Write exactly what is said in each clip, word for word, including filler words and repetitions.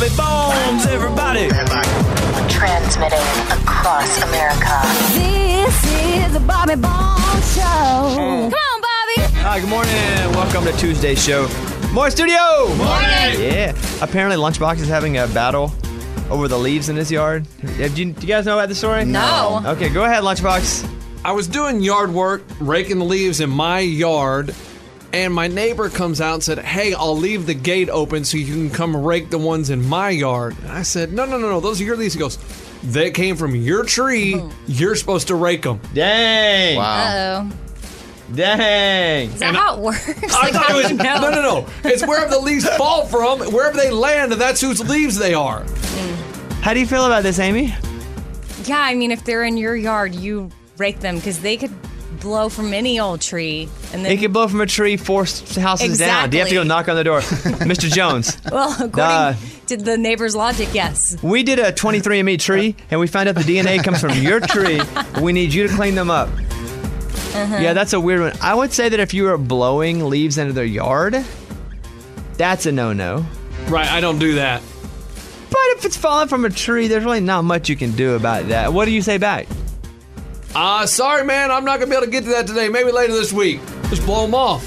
Bobby Bones, everybody. Transmitting across America. This is the Bobby Bones Show. Mm. Come on, Bobby. Hi, good morning. Welcome to Tuesday's show. Morning, studio. Morning. Yeah. Apparently, Lunchbox is having a battle over the leaves in his yard. Do you, do you guys know about the story? No. Okay, go ahead, Lunchbox. I was doing yard work, raking the leaves in my yard, and my neighbor comes out and said, hey, I'll leave the gate open so you can come rake the ones in my yard. And I said, no, no, no, no, those are your leaves. He goes, they came from your tree. You're supposed to rake them. Dang. Uh-oh. Dang. Is that how it works? I Like, thought how it do was, you know? no, no, no. It's wherever the leaves fall from, wherever they land, that's whose leaves they are. How do you feel about this, Amy? Yeah, I mean, if they're in your yard, you rake them because they could blow from any old tree. And then, It could blow from a tree four s- houses down. Do you have to go Exactly. knock on the door? Mister Jones, well, according Uh, to the neighbor's logic, yes. we did a twenty-three and me tree, and we found out the D N A comes from your tree. We need you to clean them up. Uh-huh. Yeah, that's a weird one. I would say that if you were blowing leaves into their yard, that's a no-no. Right, I don't do that. But if it's falling from a tree, there's really not much you can do about that. What do you say back? Uh, sorry, man, I'm not going to be able to get to that today. Maybe later this week. Just blow them off.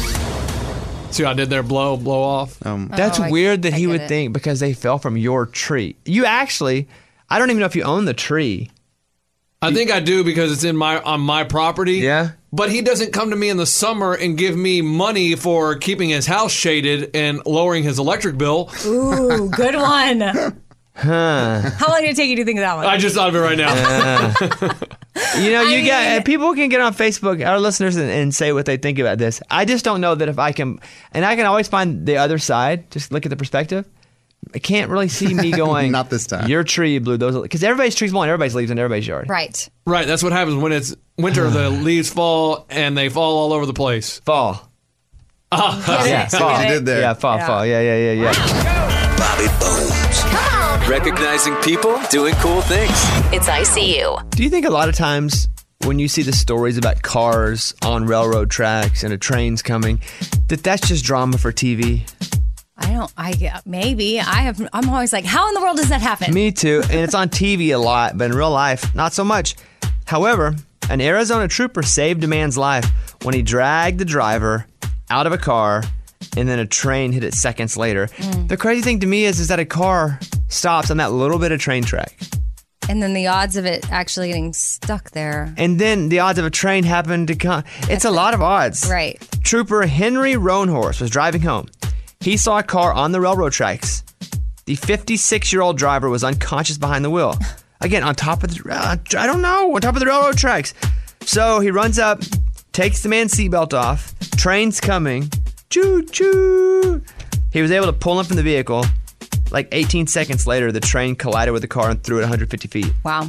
See what I did there? Blow, blow off. Um, That's Oh, I- weird that I he get would it. think because they fell from your tree. You actually, I don't even know if you own the tree. I think I do because it's in my on my property. Yeah? But he doesn't come to me in the summer and give me money for keeping his house shaded and lowering his electric bill. Ooh, good one. Huh. How long did it take you to think of that one? I just thought of it right now. You know, you I got mean- uh, people can get on Facebook, our listeners, and, and say what they think about this. I just don't know that if I can, and I can always find the other side. Just look at the perspective. I can't really see me going. Not this time. Your tree blew those because everybody's trees blowing everybody's leaves in everybody's yard. right. Right, that's what happens when it's winter. The leaves fall and they fall all over the place. Fall. Get Yeah, it? see what Get you it? did there. Yeah, fall, Yeah. fall. Yeah, yeah, yeah, yeah. Bobby Bones. Recognizing people doing cool things. It's I C U. Do you think a lot of times when you see the stories about cars on railroad tracks and a train's coming, that that's just drama for T V? I don't, I, maybe. I have, I'm always like, how in the world does that happen? Me too. And it's on T V a lot, but in real life, not so much. However, an Arizona trooper saved a man's life when he dragged the driver out of a car and then a train hit it seconds later. The crazy thing to me is, is that a car stops on that little bit of train track. And then the odds of it actually getting stuck there. And then the odds of a train happened to come. It's a lot of odds. Right. Trooper Henry Roanhorse was driving home. He saw a car on the railroad tracks. The fifty-six-year-old driver was unconscious behind the wheel. Again, on top of the, uh, I don't know, on top of the railroad tracks. So he runs up, takes the man's seatbelt off. Train's coming. Choo choo. He was able to pull him from the vehicle. Like eighteen seconds later, the train collided with the car and threw it one hundred fifty feet. Wow.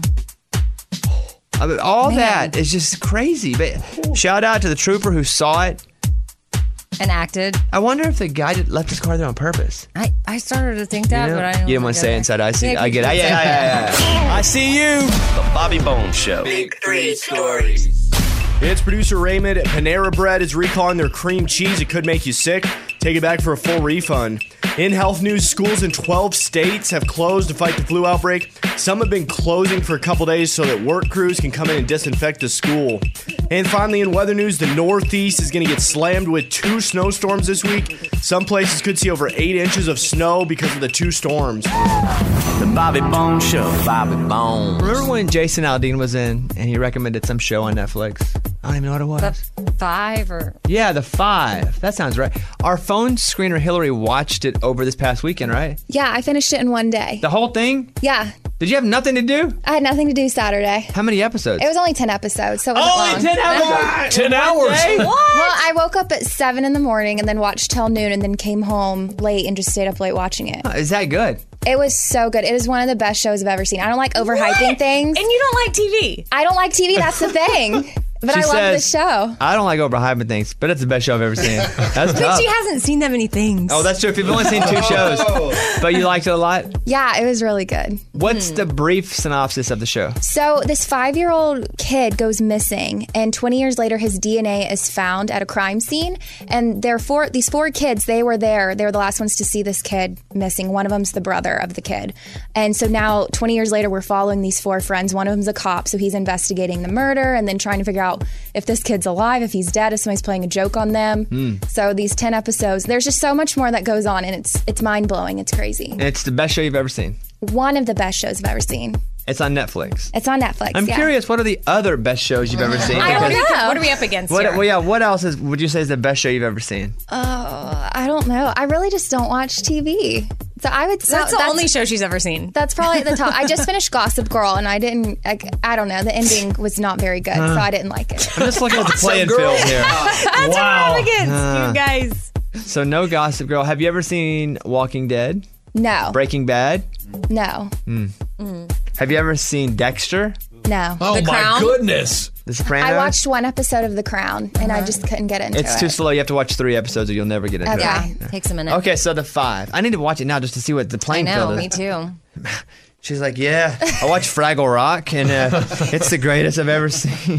I mean, all Man. that is just crazy. But shout out to the trooper who saw it. And acted. I wonder if the guy did, left his car there on purpose. I, I started to think that, You know? but I don't You didn't want to say it inside. I see. I get it. Yeah, yeah, yeah, yeah. I see you. The Bobby Bones Show. Big three stories. It's producer Raymond. Panera Bread is recalling their cream cheese. It could make you sick. Take it back for a full refund. In health news, schools in twelve states have closed to fight the flu outbreak. Some have been closing for a couple days so that work crews can come in and disinfect the school. And finally, in weather news, the Northeast is going to get slammed with two snowstorms this week. Some places could see over eight inches of snow because of the two storms. The Bobby Bones Show. Bobby Bones. Remember when Jason Aldean was in and he recommended some show on Netflix? I don't even know what it was. The five or Yeah, The Five. That sounds right. Our phone screener Hillary watched it over this past weekend, right? Yeah, I finished it in one day. The whole thing? Yeah, Did you have nothing to do? I had nothing to do Saturday. How many episodes? It was only ten episodes, so it wasn't long. Only ten episodes. Ten hours. Well, I woke up at seven in the morning and then watched till noon and then came home late and just stayed up late watching it. Is that good? It was so good. It is one of the best shows I've ever seen. I don't like overhyping things. And you don't like T V. I don't like T V. That's the thing. But She I love the says, show. I don't like Oprah hyping things, but it's the best show I've ever seen. That's But tough. she hasn't seen that many things. Oh, that's true. If you've only seen two shows, but you liked it a lot. Yeah, it was really good. What's the brief synopsis of the show? So this five-year-old kid goes missing, and twenty years later, his D N A is found at a crime scene. And they're four, these four kids, they were there. They were the last ones to see this kid missing. One of them's the brother of the kid. And so now, twenty years later, we're following these four friends. One of them's a cop, so he's investigating the murder and then trying to figure out if this kid's alive, if he's dead, if somebody's playing a joke on them. Mm. So these ten episodes, there's just so much more that goes on, and it's it's mind-blowing. It's crazy. It's the best show you've ever seen. One of the best shows I've ever seen. It's on Netflix. It's on Netflix. I'm yeah. curious, what are the other best shows you've ever seen? I don't Because- know. What are we up against What, here? well, yeah, what else is would you say is the best show you've ever seen? Oh, I don't know. I really just don't watch T V. So I would say That's the only show she's ever seen. That's probably at the top. I just finished Gossip Girl, and I didn't. I, I don't know. The ending was not very good, so I didn't like it. I'm just looking at the playing field here. That's Wow. what I'm up against, Uh. you guys. So no Gossip Girl. Have you ever seen Walking Dead? No, Breaking Bad? no, Hmm. Mm. Have you ever seen Dexter? no. Oh, The my Crown? goodness. The Sopranos? I watched one episode of The Crown, and I just couldn't get into It's it. too slow. You have to watch three episodes or you'll never get into Okay. it. Yeah, takes a minute. Okay, so the five. I need to watch it now just to see what the I playing know, field is. me too. She's like, yeah, I watched Fraggle Rock, and uh, it's the greatest I've ever seen.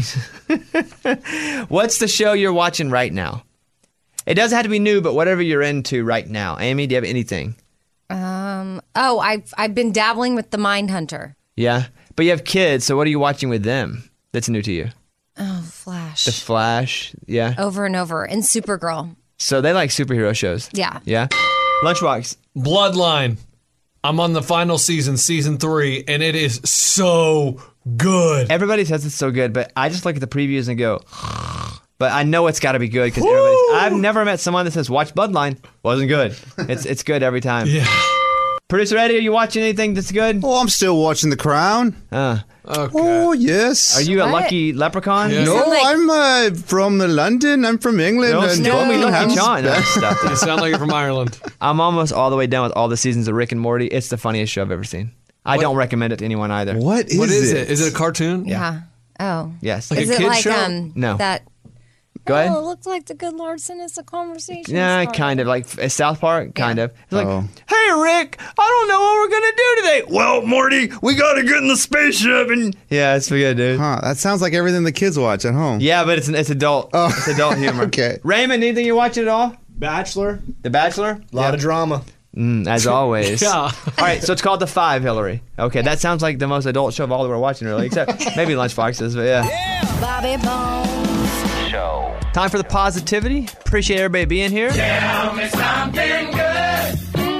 What's the show you're watching right now? It doesn't have to be new, but whatever you're into right now. Amy, do you have anything? Um. Oh, I've I've been dabbling with the Mindhunter. Yeah? But you have kids, so what are you watching with them that's new to you? Oh, Flash. The Flash, yeah? Over and over. And Supergirl. So they like superhero shows. Yeah. Yeah? Lunchbox. Bloodline. I'm on the final season, season three, and it is so good. Everybody says it's so good, but I just look at the previews and go, but I know it's got to be good because everybody's. I've never met someone that says watch Bloodline. Wasn't good. It's it's good every time. Yeah. Producer Eddie, are you watching anything that's good? Oh, I'm still watching The Crown. Uh, Okay. Oh, yes. are you a What? lucky leprechaun? Yeah. No, sound like- I'm uh, from uh, London. I'm from England. Don't and steal me, Lucky Buckingham's John. No, best. stop You it. sound like you're from Ireland. I'm almost all the way done with all the seasons of Rick and Morty. It's the funniest show I've ever seen. I What? don't recommend it to anyone either. What is, What is it? it? Is it a cartoon? Yeah. Oh. Yes. Like Is a it kid's like show? um No. that? Go ahead. Oh, it looks like the Good Lord sent us a conversation. Yeah, starter. kind of like uh, South Park, kind of. It's like, Oh. hey Rick, I don't know what we're gonna do today. Well, Morty, we gotta get in the spaceship and yeah, it's pretty good, dude. Huh, that sounds like everything the kids watch at home. Yeah, but it's it's adult. Oh. It's adult humor. Okay. Raymond, anything you watching at all? Bachelor, The Bachelor. a lot of drama. Mm, as always. Yeah. All right, so it's called The Five, Hillary. Okay, that sounds like the most adult show of all that we're watching, really, except maybe Lunchboxes, but yeah. Bobby Bones. Time for the positivity. Appreciate everybody being here. Tell me something good.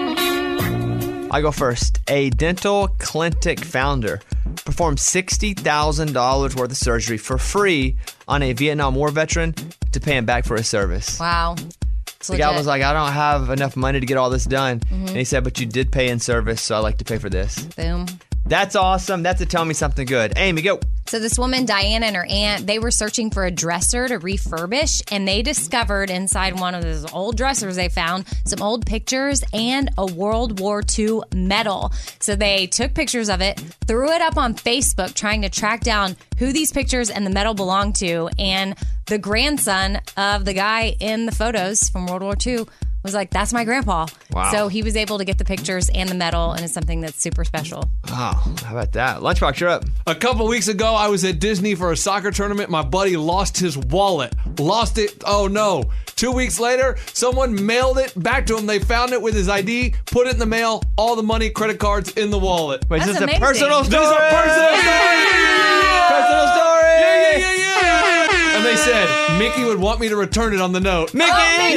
I go first. A dental clinic founder performed sixty thousand dollars worth of surgery for free on a Vietnam War veteran to pay him back for his service. Wow. It's The guy legit. was like, I don't have enough money to get all this done. Mm-hmm. And he said, but you did pay in service, so I like to pay for this. Boom. That's awesome. That's a tell me something good. Amy, go. So this woman, Diana, and her aunt, they were searching for a dresser to refurbish, and they discovered inside one of those old dressers they found some old pictures and a World War Two medal. So they took pictures of it, threw it up on Facebook, trying to track down who these pictures and the medal belonged to, and the grandson of the guy in the photos from World War Two was like, that's my grandpa. Wow. So he was able to get the pictures and the medal, and it's something that's super special. Oh, how about that? Lunchbox, you're up. A couple weeks ago, I was at Disney for a soccer tournament. My buddy lost his wallet. Lost it. Oh, no. Two weeks later, someone mailed it back to him. They found it with his I D, put it in the mail, all the money, credit cards in the wallet. Wait, That's this is amazing. a personal This story. is a personal story. Personal story. Yeah, yeah, yeah, yeah. And they said, Mickey would want me to return it on the note. Mickey!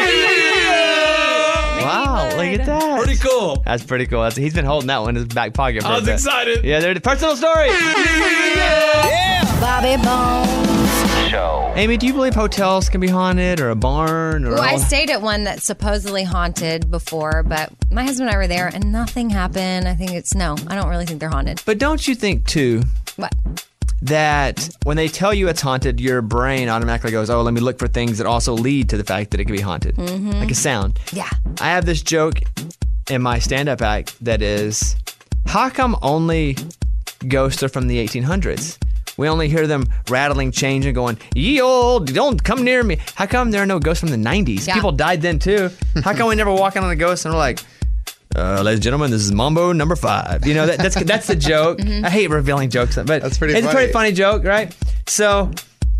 Wow, look at that. Pretty cool. That's pretty cool. That's, he's been holding that one in his back pocket for I a was bit. excited. Yeah, there's personal story. Bobby Bones. Amy, do you believe hotels can be haunted or a barn? Or Well, I all- stayed at one that's supposedly haunted before, but my husband and I were there and nothing happened. I think it's no, I don't really think they're haunted. But don't you think, too, What? that when they tell you it's haunted, your brain automatically goes, oh, let me look for things that also lead to the fact that it could be haunted? Mm-hmm. Like a sound. Yeah. I have this joke in my stand-up act that is, how come only ghosts are from the eighteen hundreds? We only hear them rattling change and going, ye old, don't come near me. How come there are no ghosts from the nineties? Yeah. People died then too. How come we never walk in on a ghost and we're like, uh, ladies and gentlemen, this is Mambo number five. You know, that, that's that's the joke. Mm-hmm. I hate revealing jokes, but That's pretty it's a funny. pretty funny joke, right? So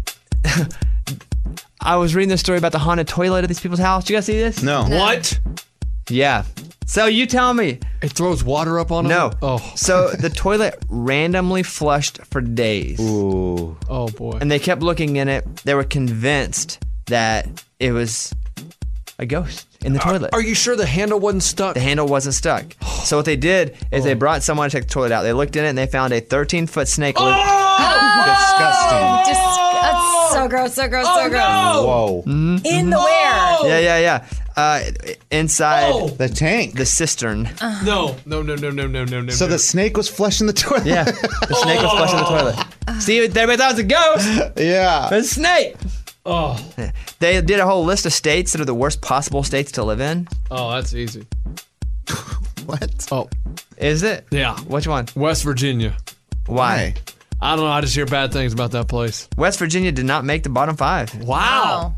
I was reading this story about the haunted toilet at these people's house. Did you guys see this? No. What? Yeah. So you tell me. It throws water up on them? No. Oh. So the toilet randomly flushed for days. Ooh. Oh, boy. And they kept looking in it. They were convinced that it was a ghost in the toilet. Are you sure the handle wasn't stuck? The handle wasn't stuck. So what they did is they brought someone to check the toilet out. They looked in it and they found a thirteen-foot snake. li- Disgusting. Just, that's so gross, so gross, so gross. Whoa. In the where? Yeah, yeah, yeah. Uh, inside Oh. The tank. the cistern. No, no, no, no, no, no, no, no. so no. the snake was flushing the toilet. Yeah, the snake was flushing the toilet. See, everybody thought it was a ghost. Yeah. It's a snake. Oh, They did a whole list of states that are the worst possible states to live in. oh, that's easy. What? Oh, Is it? yeah. Which one? West Virginia. Why? I don't know. I just hear bad things about that place. West Virginia did not make the bottom five. Wow.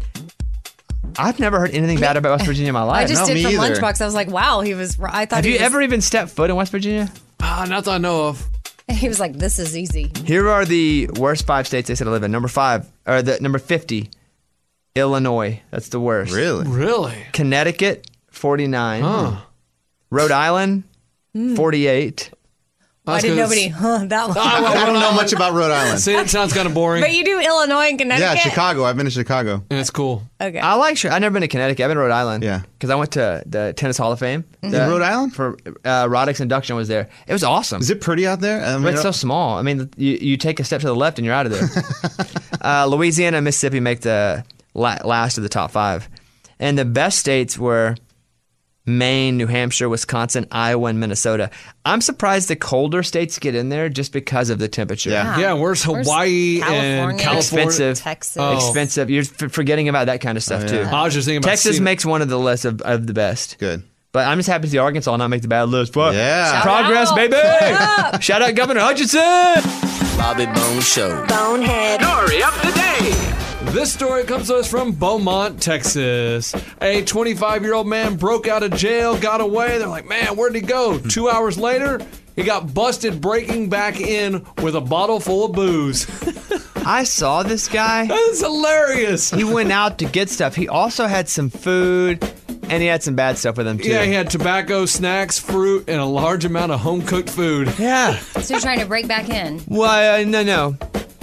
I've never heard anything bad about West Virginia in my I life. just No, did me from either. Lunchbox. I was like, wow, he was. I thought Have he you was, ever even stepped foot in West Virginia? Ah, not that I know of. He was like, this is easy. Here are the worst five states they said to live in. Number five, or the number fifty, Illinois. That's the worst. Really? Really? Connecticut, forty-nine. Huh. Rhode Island, forty-eight. Why did nobody? Huh, that one. I don't know much about Rhode Island. See, it sounds kind of boring. But you do Illinois and Connecticut. Yeah, Chicago. I've been to Chicago. And it's cool. Okay. I like. I've never been to Connecticut. I've been to Rhode Island. Yeah. Because I went to the Tennis Hall of Fame. In The- Rhode Island? For uh, Roddick's induction was there. It was awesome. Is it pretty out there? I mean, But it's so small. I mean, you, you take a step to the left and you're out of there. uh, Louisiana and Mississippi make the la- last of the top five. And the best states were Maine, New Hampshire, Wisconsin, Iowa, and Minnesota. I'm surprised the colder states get in there just because of the temperature. Yeah. Yeah, where's Hawaii and California? California? Expensive. Texas. Oh. Expensive. You're f- forgetting about that kind of stuff, Oh, too. yeah. I was just thinking about Texas seeing- makes one of the list of, of the best. good. But I'm just happy to see Arkansas not make the bad list. Fuck. Yeah. Shout Progress, out. baby. What Shout out Governor Hutchinson. Bobby Bone Show. Bonehead. Story of the day. This story comes to us from Beaumont, Texas. A twenty-five-year-old man broke out of jail, got away. They're like, man, where'd he go? Two hours later, he got busted breaking back in with a bottle full of booze. I saw this guy. That's hilarious. He went out to get stuff. He also had some food, and he had some bad stuff with him, too. Yeah, he had tobacco, snacks, fruit, and a large amount of home-cooked food. Yeah. So you're trying to break back in. Well, uh, no, no.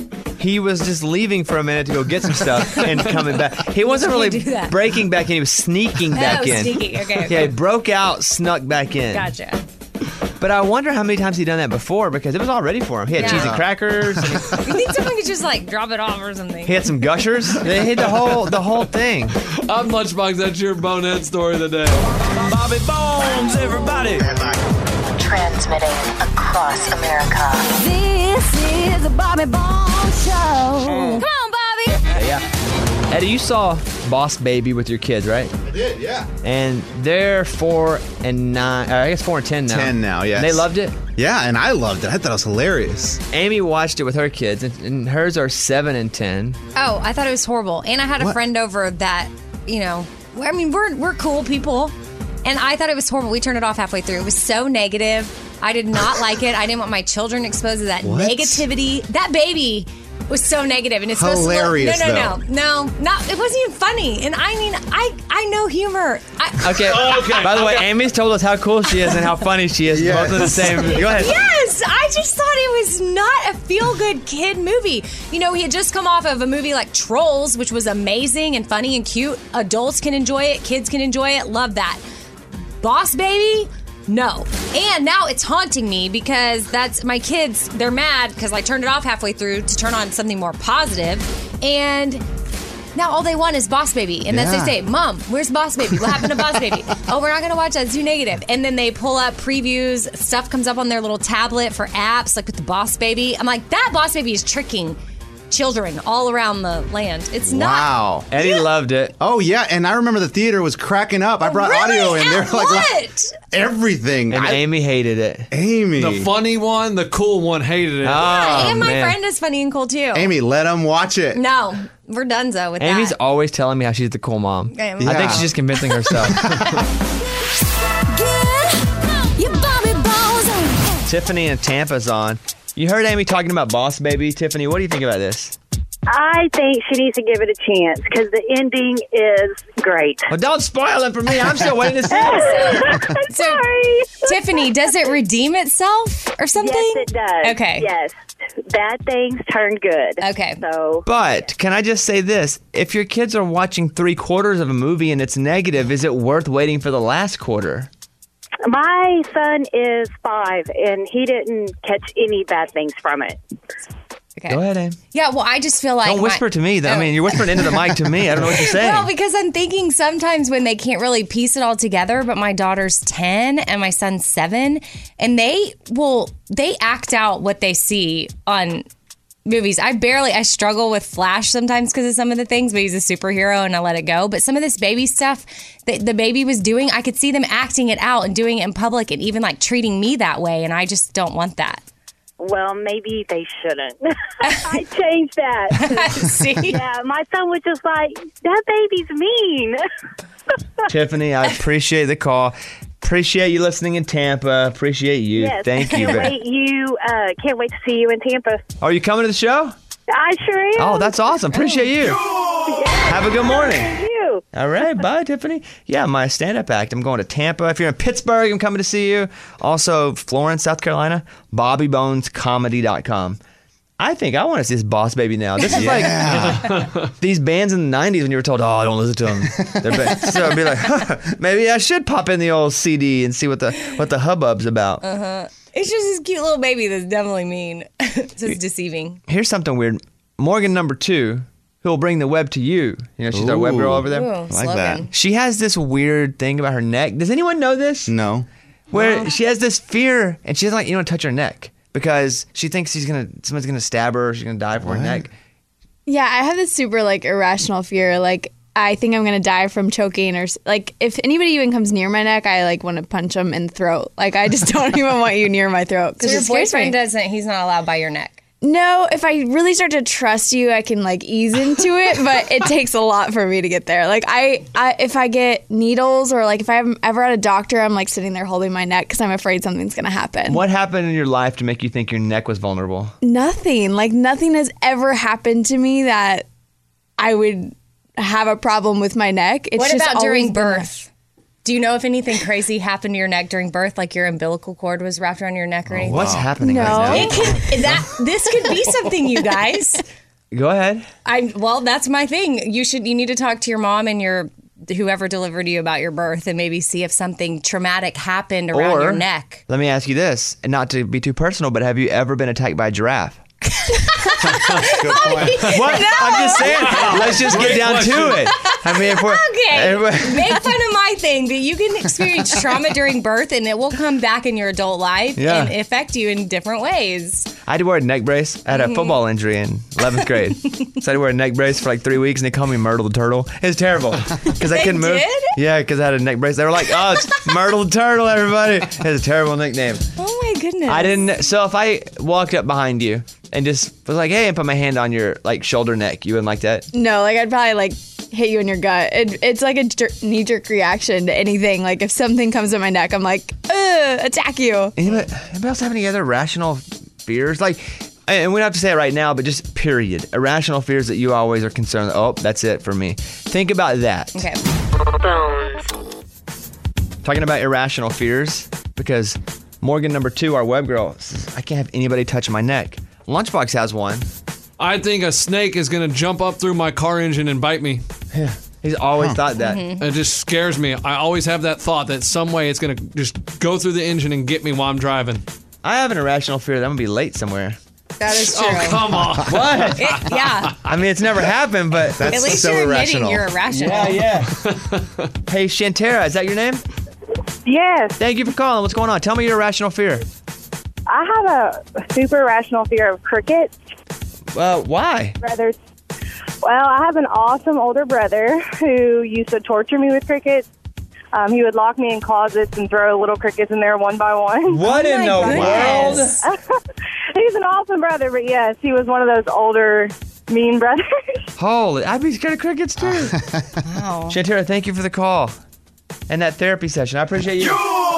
He was just leaving for a minute to go get some stuff and coming back. He wasn't You really do that. breaking back in. He was sneaking back oh, in. sneaky. Okay. Yeah, okay. he broke out, snuck back in. Gotcha. But I wonder how many times he'd done that before because it was all ready for him. He had Yeah. cheese and crackers. And he, You think someone could just like drop it off or something? he had some gushers. They hit the whole the whole thing. I'm Lunchbox. That's your bonehead story of the day. Bobby Bones, everybody. Transmitting across America. This is the Bobby Bones Show. Come on, Bobby. Yeah. Eddie, you saw Boss Baby with your kids, right? I did, yeah. And they're four and nine. Or I guess four and ten now. Ten now, yes. And they loved it. Yeah, and I loved it. I thought it was hilarious. Amy watched it with her kids, and, and hers are seven and ten. Oh, I thought it was horrible. And I had a What? friend over that, you know, I mean, we're we're cool people. And I thought it was horrible. We turned it off halfway through. It was so negative. I did not like it. I didn't want my children exposed to that What? negativity. That baby was so negative, and it's Hilarious, supposed to look, no, no, no, no, not. It wasn't even funny. And I mean, I I know humor. I, Okay. Okay, By the way, okay. Amy's told us how cool she is and how funny she is. Yes. Both are the same. Go ahead. Yes, I just thought it was not a feel-good kid movie. You know, he had just come off of a movie like Trolls, which was amazing and funny and cute. Adults can enjoy it, kids can enjoy it. Love that. Boss Baby? No. And now it's haunting me because that's my kids, they're mad because I turned it off halfway through to turn on something more positive. And now all they want is Boss Baby. And that's Yeah. they say, Mom, where's Boss Baby? What happened to Boss Baby? Oh, we're not going to watch that. It's too negative. And then they pull up previews. Stuff comes up on their little tablet for apps, like with the Boss Baby. I'm like, that Boss Baby is tricking children all around the land. It's not. Wow. Eddie loved it. Oh, yeah, and I remember the theater was cracking up. I brought Really? audio in there. At what? everything. And I- Amy hated it. Amy. The funny one, the cool one hated it. Oh, and my man. friend is funny and cool too. Amy, let him watch it. No, we're donezo with Amy's that. always telling me how she's the cool mom. I am. I think Yeah. she's just convincing herself. Your Bobby Bones on. Tiffany in Tampa's on. You heard Amy talking about Boss Baby. Tiffany, what do you think about this? I think she needs to give it a chance because the ending is great. Well, don't spoil it for me. I'm still waiting to see it. I'm sorry. Tiffany, does it redeem itself or something? Yes, it does. Okay. Yes. Bad things turn good. Okay. So, But can I just say this? If your kids are watching three quarters of a movie and it's negative, is it worth waiting for the last quarter? my son is five, and he didn't catch any bad things from it. Okay. Go ahead, Amy. Yeah, well, I just feel like Don't whisper my- to me. I Oh. mean, you're whispering into the mic to me. I don't know what you're saying. Well, because I'm thinking sometimes when they can't really piece it all together, but my daughter's ten and my son's seven, and they will, they act out what they see on movies. I barely, I struggle with Flash sometimes because of some of the things, but he's a superhero and I let it go. But some of this baby stuff that the baby was doing, I could see them acting it out and doing it in public and even like treating me that way. And I just don't want that. Well, maybe they shouldn't. I changed that. See? Yeah, my son was just like, that baby's mean. Tiffany, I appreciate the call. Appreciate you listening in Tampa. Appreciate you. Yes, Thank you. Can't very- wait you. Uh, can't wait to see you in Tampa. Are you coming to the show? I sure am. Oh, that's awesome. Appreciate you. Have a good morning. Thank you. All right. Bye, Tiffany. Yeah, my stand-up act. I'm going to Tampa. If you're in Pittsburgh, I'm coming to see you. Also, Florence, South Carolina, bobby bones comedy dot com. I think I want to see this Boss Baby now. This is like these bands in the nineties when you were told, oh, don't listen to them. They're ba-" So I'd be like, huh, maybe I should pop in the old C D and see what the what the hubbub's about. Uh-huh. It's just this cute little baby that's definitely mean. It's just deceiving. Here's something weird. Morgan number two, who will bring the web to you. You know, she's our web Ooh. girl over there. Ooh, I like slogan. that. She has this weird thing about her neck. Does anyone know this? No. Where she has this fear, and she doesn't like you don't touch her neck because she thinks she's gonna someone's gonna stab her. Or she's gonna die for her neck. Yeah, I have this super like irrational fear. Like I think I'm gonna die from choking, or s- like if anybody even comes near my neck, I like want to punch them in the throat. Like I just don't even want you near my throat So because your it scares boyfriend me. doesn't, he's not allowed by your neck. No, if I really start to trust you, I can like ease into it, but it takes a lot for me to get there. Like I, I if I get needles or like if I'm ever at a doctor, I'm like sitting there holding my neck because I'm afraid something's gonna happen. What happened in your life to make you think your neck was vulnerable? Nothing. Like nothing has ever happened to me that I would have a problem with my neck. It's What just about always during been birth? Do you know if anything crazy happened to your neck during birth, like your umbilical cord was wrapped around your neck or anything? What's happening No. right It could, that this could be something, you guys. now? Go ahead. I well, that's my thing. You should you need to talk to your mom and your whoever delivered you about your birth and maybe see if something traumatic happened around Or your neck. let me ask you this, and not to be too personal, but have you ever been attacked by a giraffe? Good point. What? I'm just saying. Let's just get down to it. I mean, if we're Okay, if we're- make fun of my thing, but you can experience trauma during birth and it will come back in your adult life Yeah. and affect you in different ways. I had to wear a neck brace. I had a football injury in eleventh grade. So I had to wear a neck brace for like three weeks, and they called me Myrtle the Turtle. It was terrible because I They couldn't move. did? Yeah, because I had a neck brace. They were like, "Oh, it's Myrtle the Turtle, everybody." It was a terrible nickname. Oh my goodness. I didn't. So if I walked up behind you and just was like, "Hey," and put my hand on your like shoulder neck, you wouldn't like that? No, like I'd probably like hit you in your gut. It, it's like a jer- knee-jerk reaction to anything. Like if something comes to my neck, I'm like, ugh, attack you. Anybody, anybody else have any other irrational fears? Like, and we don't have to say it right now, but just period. Irrational fears that you always are concerned. Oh, that's it for me. Think about that. Okay. Talking about irrational fears, because Morgan number two, our web girl, says, I can't have anybody touch my neck. Lunchbox has one. I think a snake is going to jump up through my car engine and bite me. Yeah. He's always thought that. It just scares me. I always have that thought that some way it's going to just go through the engine and get me while I'm driving. I have an irrational fear that I'm going to be late somewhere. That is true. Oh, come on. What? It- yeah. I mean, it's never happened, but That's At least so you're admitting irrational. you're irrational. yeah, yeah. Hey, Shantara, is that your name? Yes, Thank you for calling. What's going on? Tell me your irrational fear. I have a super irrational fear of crickets. Uh, why? Brothers. Well, I have an awesome older brother who used to torture me with crickets. Um, he would lock me in closets and throw little crickets in there one by one. What in the world? He's an awesome brother, but yes, he was one of those older, mean brothers. Holy, I'd be scared of crickets too. Wow. Shantira, thank you for the call and that therapy session. I appreciate you.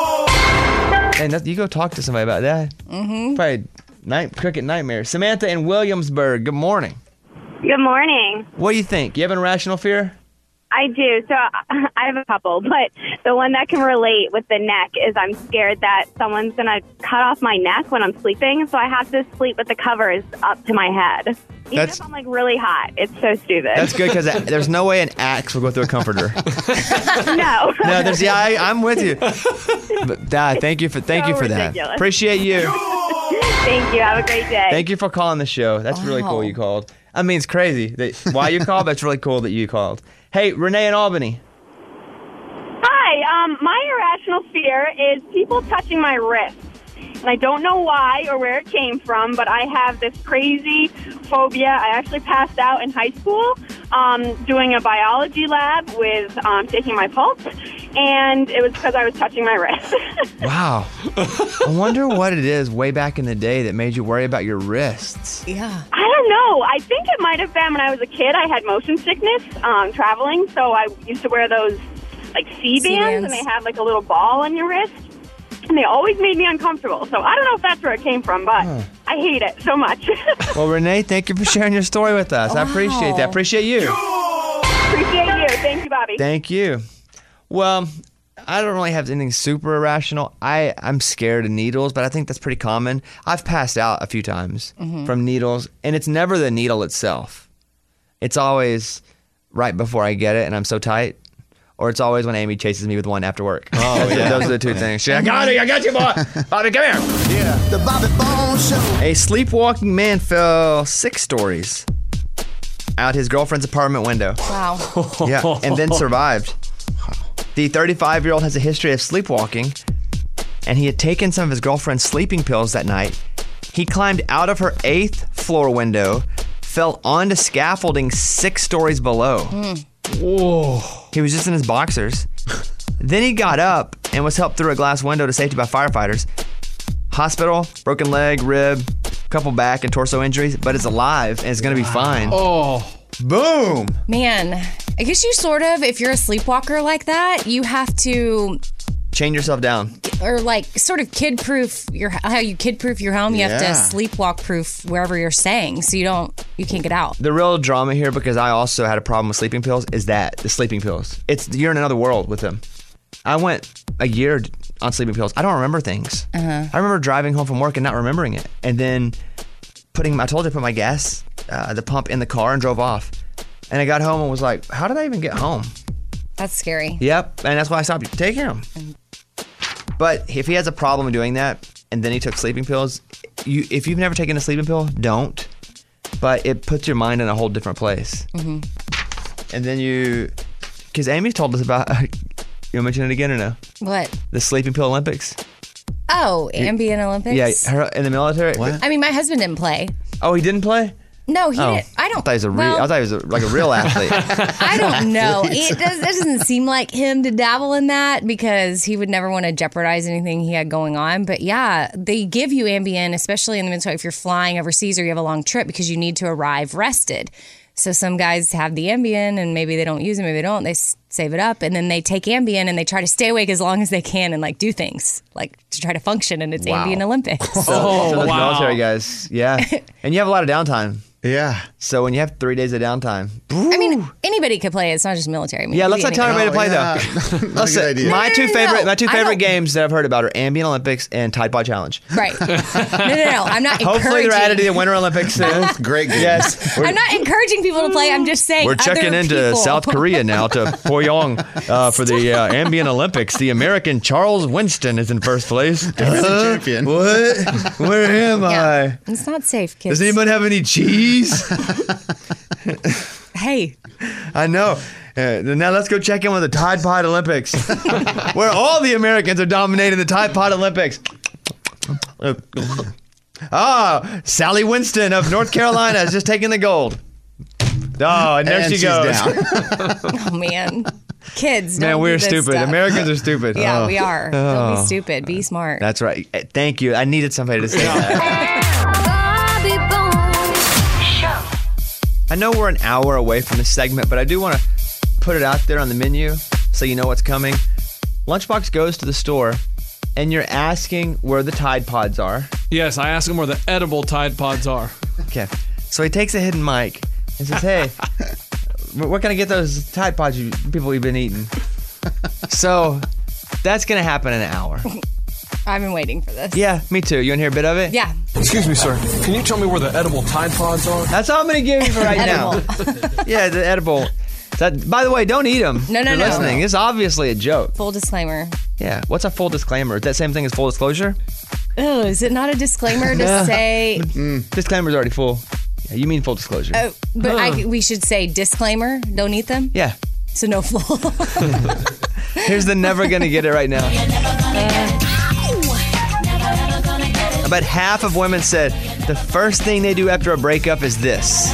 And that, you go talk to somebody about that. Mm-hmm. Probably night cricket nightmare. Samantha in Williamsburg. Good morning. Good morning. What do you think? You have an irrational fear? I do. So I have a couple, but the one that can relate with the neck is I'm scared that someone's going to cut off my neck when I'm sleeping, so I have to sleep with the covers up to my head. Even That's- if I'm like really hot. It's so stupid. That's good because there's no way an axe will go through a comforter. No. No, there's yeah, I, I'm with you. But Dad, thank you for thank So you for that. ridiculous. Appreciate you. Thank you. Have a great day. Thank you for calling the show. That's really cool you called. I mean, it's crazy that why you called, but it's really cool that you called. Hey, Renee in Albany. Hi. Um, my irrational fear is people touching my wrist. And I don't know why or where it came from, but I have this crazy phobia. I actually passed out in high school um, doing a biology lab with um, taking my pulse, and it was because I was touching my wrist. Wow. I wonder what it is way back in the day that made you worry about your wrists. Yeah. I don't know. I think it might have been when I was a kid. I had motion sickness um, traveling, so I used to wear those like C-bands, C-bands. and they had like a little ball on your wrist. And they always made me uncomfortable. So I don't know if that's where it came from, but Huh. I hate it so much. Well, Renee, thank you for sharing your story with us. I appreciate that. Appreciate you. Appreciate you. Thank you, Bobby. Thank you. Well, I don't really have anything super irrational. I, I'm scared of needles, but I think that's pretty common. I've passed out a few times Mhm. from needles, and it's never the needle itself. It's always right before I get it, and I'm so tight. Or it's always when Amy chases me with one after work. Oh, yeah. Those are the two things. She's like, I got it, I got you, boy. Bobby, come here. Yeah. The Bobby Bones Show. A sleepwalking man fell six stories out his girlfriend's apartment window. Wow. Yeah, and then survived. The thirty-five-year-old has a history of sleepwalking, and he had taken some of his girlfriend's sleeping pills that night. He climbed out of her eighth floor window, fell onto scaffolding six stories below. Whoa. He was just in his boxers. Then he got up and was helped through a glass window to safety by firefighters. Hospital, broken leg, rib, couple back and torso injuries, but is alive and is going to be fine. Oh. Boom. Man, I guess you sort of, if you're a sleepwalker like that, you have to, Chain yourself down. or like sort of kid-proof your, how you kid-proof your home. You have Yeah. to sleepwalk-proof wherever you're staying, so you don't, you can't get out. The real drama here, because I also had a problem with sleeping pills, is that the sleeping pills. It's you're in another world with them. I went a year on sleeping pills. I don't remember things. Uh-huh. I remember driving home from work and not remembering it, and then putting. I told you I put my gas, uh, the pump in the car and drove off. And I got home and was like, "How did I even get home?" That's scary. Yep, and that's why I stopped taking them. But if he has a problem doing that, and then he took sleeping pills, you if you've never taken a sleeping pill, don't. But it puts your mind in a whole different place. Mm-hmm. And then you, because Amy told us about, you want to mention it again or no? What? The sleeping pill Olympics. Oh, Ambien Olympics? Yeah, her in the military. What? I mean, my husband didn't play. Oh, he didn't play? No, he Oh, didn't. I don't. I thought he was a real. well, I thought he was a, like a real athlete. I don't know. It, does, it doesn't seem like him to dabble in that because he would never want to jeopardize anything he had going on. But yeah, they give you Ambien, especially in the military, if you're flying overseas or you have a long trip because you need to arrive rested. So some guys have the Ambien and maybe they don't use it, maybe they don't. They s- save it up and then they take Ambien and they try to stay awake as long as they can and like do things like to try to function. And it's Wow. Ambien Olympics. So, Oh, so those wow. military guys, yeah. And you have a lot of downtime. Yeah. So when you have three days of downtime, I mean, anybody could play. It's not just military. I mean, yeah, it let's could not be tell everybody to anything. play Oh, though. yeah. Not a Listen, good idea. my No, two no, no, favorite, no. my two I favorite don't- games that I've heard about are Ambien Olympics and Tide Pod Challenge. Right. No, no, no. I'm not Hopefully encouraging. they're added to the Winter Olympics soon. Great game. Yes, we're, I'm not encouraging people to play. I'm just saying we're checking other into people. South Korea now to Poyong uh, for the uh, Ambien Olympics. The American Charles Winston is in first place. Defending champion. What? Where am Yeah. I? It's not safe, kids. Does anyone have any cheese? Hey, I know. Uh, now let's go check in with the Tide Pod Olympics, where all the Americans are dominating the Tide Pod Olympics. Ah, Sally Winston of North Carolina has just taken the gold. Oh, and there And she she's goes. down. oh man. Kids, Man, don't we're do this stupid. stuff. Americans are stupid. Yeah, Oh. we are. Don't Oh. be stupid. Be smart. That's right. Eh, Thank you. I needed somebody to say that. I know we're an hour away from this segment, but I do want to put it out there on the menu so you know what's coming. Lunchbox goes to the store, and you're asking where the Tide Pods are. Yes, I asked him where the edible Tide Pods are. Okay. So he takes a hidden mic and says, hey, where can I get those Tide Pods you people we've been eating? So that's going to happen in an hour. I've been waiting for this. Yeah, me too. You want to hear a bit of it? Yeah. Excuse me, sir. Can you tell me where the edible Tide Pods are? That's all I'm going to give you for right now. Yeah, the edible. That, by the way, don't eat them. No, no, You're no. listening. It's obviously a joke. Full disclaimer. Yeah. What's a full disclaimer? Is that same thing as full disclosure? Oh, is it not a disclaimer to say? Disclaimer's already full. Yeah, you mean full disclosure. Oh, but I, we should say disclaimer. Don't eat them. Yeah. So no full. Here's the never gonna get it right now. About half of women said the first thing they do after a breakup is this.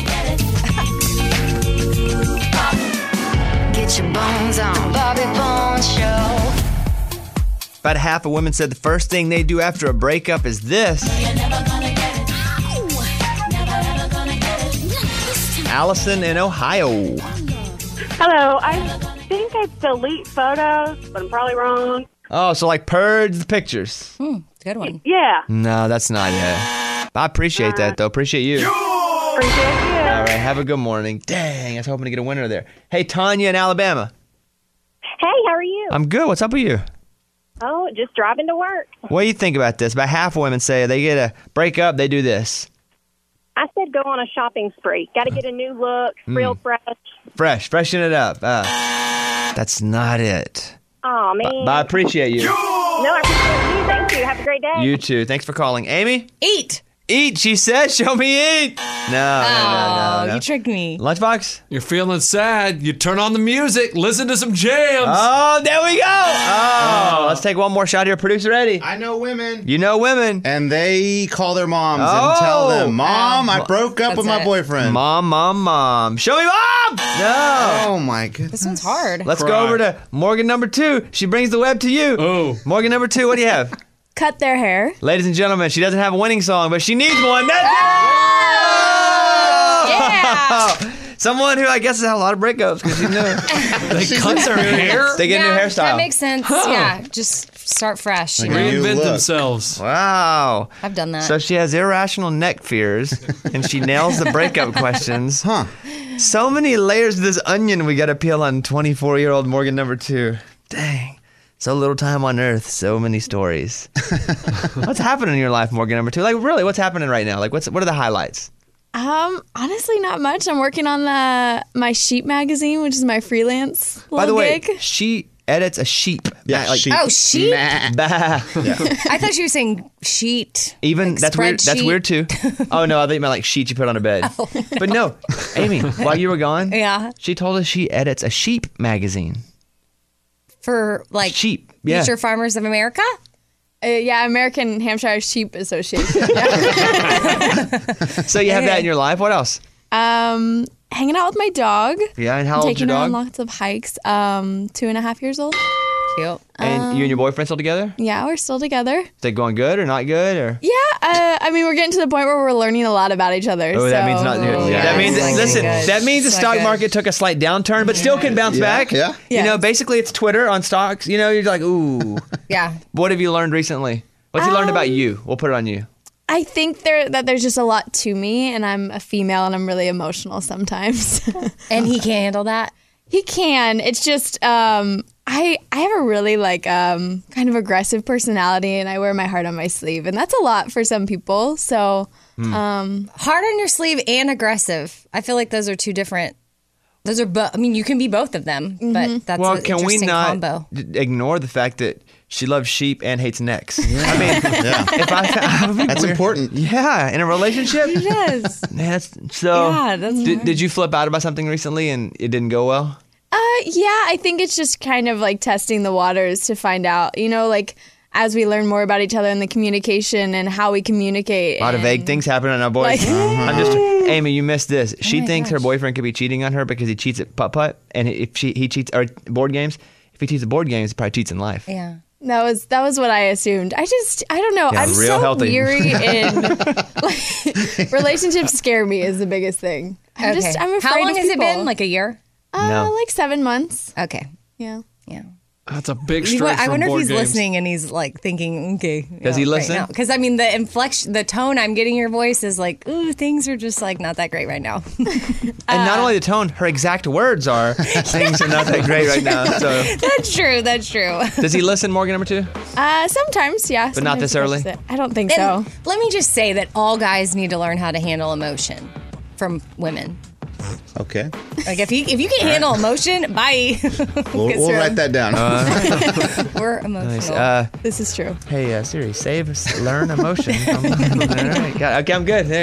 Get your bones on. Bobby Bones Show. About half of women said the first thing they do after a breakup is this. Allison in Ohio. Hello. I think I delete photos, but I'm probably wrong. Oh, so like purge the pictures. Hmm, good one. Yeah. No, that's not it. I appreciate that though. Appreciate you. Appreciate you. All right, have a good morning. Dang, I was hoping to get a winner there. Hey, Tanya in Alabama. Hey, how are you? I'm good. What's up with you? Oh, just driving to work. What do you think about this? About half of women say they get a breakup, they do this. I said go on a shopping spree. Got to get a new look, real Mm. fresh. Fresh, freshen it up. Uh, that's not it. Oh, But, man. but I appreciate you. No, I appreciate you. Thank you. Have a great day. You too. Thanks for calling. Amy? Eat. Eat, she said. Show me eat. No, no, no, no, no. You tricked me. Lunchbox? You're feeling sad. You turn on the music, listen to some jams. Oh, there we go. Oh, let's take one more shot here. Producer Eddie. I know women. You know women. And they call their moms Oh. and tell them, Mom, I broke up That's with my it. boyfriend. Mom, mom, mom. Show me mom. No. Oh, my goodness. This one's hard. Let's Cry. go over to Morgan number two. She brings the web to you. Oh. Morgan number two, what do you have? Cut their hair. Ladies and gentlemen, she doesn't have a winning song, but she needs one. That's it! Yeah. Someone who I guess has had a lot of breakups because you know They cut their hair? they get a yeah, new hairstyle. That makes sense. Yeah, just start fresh. You Like know? a new Reinvent look. themselves. Wow. I've done that. So she has irrational neck fears and she nails the breakup questions. Huh. So many layers of this onion we got to peel on twenty-four-year-old Morgan number two. Dang. So little time on earth, so many stories. What's happening in your life, Morgan number two? Like, really, what's happening right now? Like, what's what are the highlights? Um, honestly, not much. I'm working on the my sheep magazine, which is my freelance little By the way, gig. she edits a sheep. Yeah, like, sheep. Oh, sheep? Bah. I thought you were saying sheet. Even Like that's weird. That's spreadsheet. weird too. Oh no, I think you meant like sheet you put on a bed. But no, Amy, while you were gone, Yeah. she told us she edits a sheep magazine. For like Sheep, yeah. Future Farmers of America? Uh, yeah, American Hampshire Sheep Association. So you have that in your life. What else? um, hanging out with my dog. Yeah, and how old's Taking your her on dog? lots of hikes. Um, two and a half years old. Cute. And you and your boyfriend still together? Yeah, we're still together. Is it going good or not good or? Yeah, uh, I mean, we're getting to the point where we're learning a lot about each other. Oh, that so- means not good. Oh, yeah. That means It's not listen. good. That means the It's not stock good. market took a slight downturn, but still can bounce Yeah, back. yeah. You Yeah. know, basically it's Twitter on stocks. You know, you're like, ooh. Yeah. What have you learned recently? What's he learned about Um, you? We'll put it on you. I think there that there's just a lot to me, and I'm a female, and I'm really emotional sometimes. And he can't handle that? He can. It's just um, I I have a really like um, kind of aggressive personality, and I wear my heart on my sleeve, and that's a lot for some people. So um, Hard on your sleeve and aggressive. I feel like those are two different. Those are both. I mean, you can be both of them, but that's Well, an can we interesting not combo. d- ignore the fact that she loves sheep and hates necks? I mean, Yeah. if I, I would be That's weird. important. Yeah, in a relationship. yes. Man, that's, so, Yeah, that's did, did you flip out about something recently and it didn't go well? Uh, yeah, I think it's just kind of like testing the waters to find out, you know, like as we learn more about each other and the communication and how we communicate. A lot of vague things happening now, boys. Like- I'm just Amy, you missed this. She my thinks her gosh. boyfriend could be cheating on her because he cheats at putt putt, and if she he cheats or board games, if he cheats at board games, he probably cheats in life. Yeah. That was that was what I assumed. I just I don't know. Yeah, I'm real so healthy. weary in like, relationships scare me is the biggest thing. I'm Okay. just I'm afraid. How long of has it people. been? Like a year? uh, No. like seven months. Okay. Yeah. Yeah. That's a big You- stretch I from wonder if board he's games. listening and he's like thinking, okay. Does he listen? Because I mean, the inflection, the tone I'm getting in your voice is like, ooh, things are just like not that great right now. And not only the tone, her exact words are things are not that great right now. So That's true. That's true. does he listen, Morgan number two? Uh, sometimes, yeah. But not sometimes this he early? catches it. I don't think And so. let me just say that all guys need to learn how to handle emotion from women. Okay. Like if he if you can't handle emotion, bye. We'll, we'll write that down. We're emotional. Nice. Uh, This is true. hey uh, Siri, save, s- learn emotion. All right, got- okay, I'm good. There.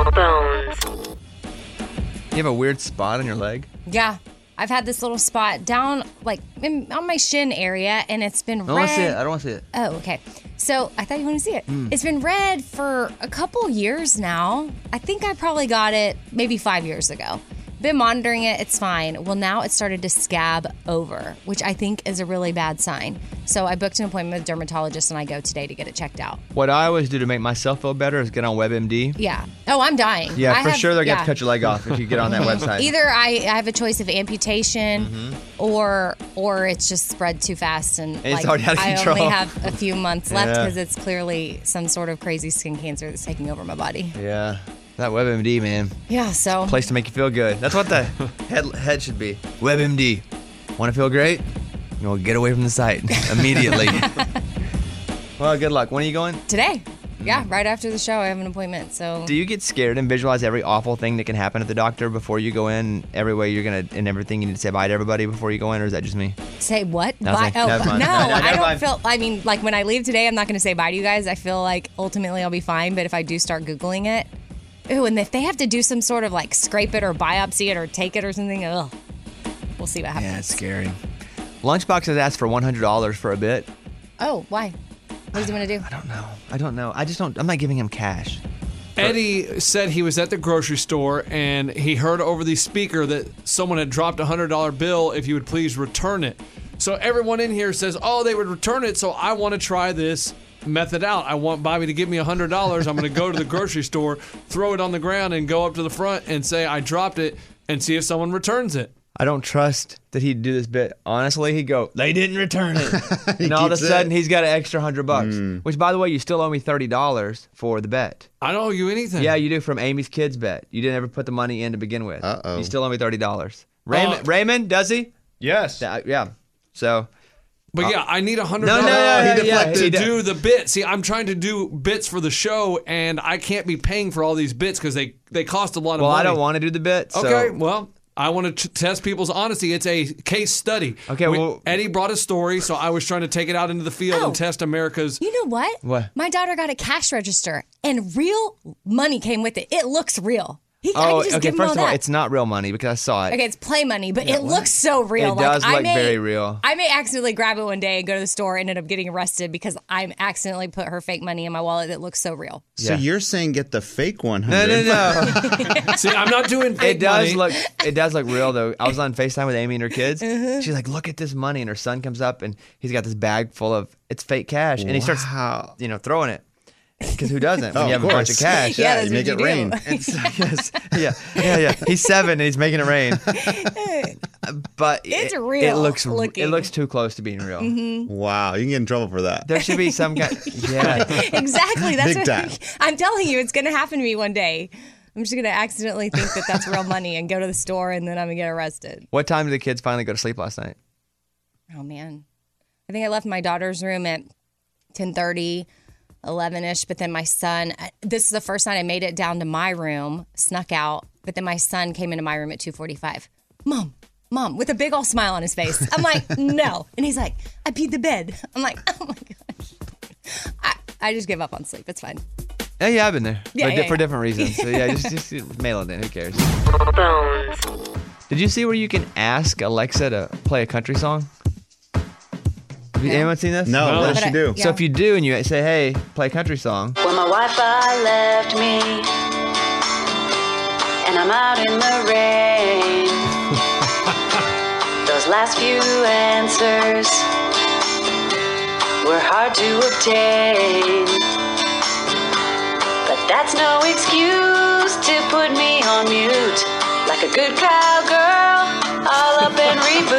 You have a weird spot on your leg. Yeah. I've had this little spot down like in, on my shin area, and it's been I red. don't want to see it. I don't want to see it. Oh, okay. So I thought you wanted to see it. Mm. It's been red for a couple years now. I think I probably got it maybe five years ago. Been monitoring it. It's fine. Well, now it started to scab over, which I think is a really bad sign. So I booked an appointment with a dermatologist, and I go today to get it checked out. What I always do to make myself feel better is get on WebMD. Yeah. Oh, I'm dying. Yeah, I for have- sure they're going to yeah. cut your leg off if you get on that website. Either I, I have a choice of amputation, Mhm. or or it's just spread too fast, and It's like, already out of I control. only have a few months left Yeah. because it's clearly some sort of crazy skin cancer that's taking over my body. Yeah, that WebMD, man. Yeah, so Place to make you feel good. That's what the head, head should be. WebMD. Want to feel great? Well, get away from the site immediately. Well, good luck. When are you going? today, yeah, right after the show, I have an appointment. So Do you get scared and visualize every awful thing that can happen at the doctor before you go in? Every way you're gonna and everything you need to say bye to everybody before you go in, or is that just me? say what? Nothing. Bye? Oh, Never mind. no, No, no, I never don't mind. feel. I mean, like when I leave today, I'm not going to say bye to you guys. I feel like ultimately I'll be fine. But if I do start googling it, ooh, and if they have to do some sort of like scrape it or biopsy it or take it or something, ugh, we'll see what happens. Yeah, it's scary. Lunchbox has asked for one hundred dollars for a bit. Oh, why? What does he want to do? I don't know. I don't know. I just don't. I'm not giving him cash. Eddie said he was at the grocery store and he heard over the speaker that someone had dropped a one hundred dollar bill if you would please return it. So everyone in here says, oh, they would return it, so I want to try this method out. I want Bobby to give me one hundred dollars. I'm going to go to the grocery store, throw it on the ground, and go up to the front and say I dropped it and see if someone returns it. I don't trust that he'd do this bit. Honestly, he'd go, they didn't return it. And all of a keeps it. sudden, he's got an extra hundred bucks. Mm. Which, by the way, you still owe me thirty dollars for the bet. I don't owe you anything. Yeah, you do from Amy's kids bet. You didn't ever put the money in to begin with. Uh-oh. You still owe me thirty dollars. Raymond, Uh, Raymond, does he? Yes. Yeah. yeah. So, But yeah, I need a hundred No, dollars no, no, to, yeah, yeah, to he do the bit. See, I'm trying to do bits for the show, and I can't be paying for all these bits because they they cost a lot of well, money. I don't want to do the bit. So. Okay, well, I want to t- test people's honesty. It's a case study. Okay, We- well- Eddie brought a story, so I was trying to take it out into the field Oh. and test America's. You know what? What? My daughter got a cash register, and real money came with it. It looks real. He, I Oh, can just okay. give him First all of all, that. it's not real money because I saw it. Okay, it's play money, but Yeah, it what? looks so real. It does like, I look may, very real. I may accidentally grab it one day and go to the store and end up getting arrested because I accidentally put her fake money in my wallet that looks so real. So Yeah. you're saying get the fake one No, hundred? no, no. See, I'm not doing fake It does money. look. It does look real though. I was on FaceTime with Amy and her kids. She's like, "Look at this money," and her son comes up and he's got this bag full of it's fake cash, and he starts, Wow. you know, throwing it. Because who doesn't? When Oh, you have of a bunch of course. cash. Yeah, you that's make what it you do. rain. And so, yes, yeah, yeah, yeah. He's seven and he's making it rain. But It's it, real It looks. looking. It looks too close to being real. Wow, you can get in trouble for that. There should be some kind. Yeah. Exactly. That's Big what time. I'm telling you. It's going to happen to me one day. I'm just going to accidentally think that that's real money and go to the store, and then I'm going to get arrested. What time did the kids finally go to sleep last night? Oh man, I think I left my daughter's room at ten thirty, eleven-ish, but then my son, this is the first night I made it down to my room, snuck out, but then my son came into my room at two forty-five. Mom, Mom, with a big old smile on his face. I'm like, no. And he's like, I peed the bed. I'm like, oh my gosh. I, I just give up on sleep. It's fine. Yeah, yeah, I've been there. Yeah, but yeah, for yeah. different reasons. So yeah, just, just mail it in. Who cares? Did you see where you can ask Alexa to play a country song? Have you, anyone seen this? No, No. what does But she I- do? yeah. So if you do and you say, hey, play a country song, When my Wi-Fi left me, and I'm out in the rain. Those last few answers were hard to obtain, but that's no excuse to put me on mute. Like a good cowgirl, all up and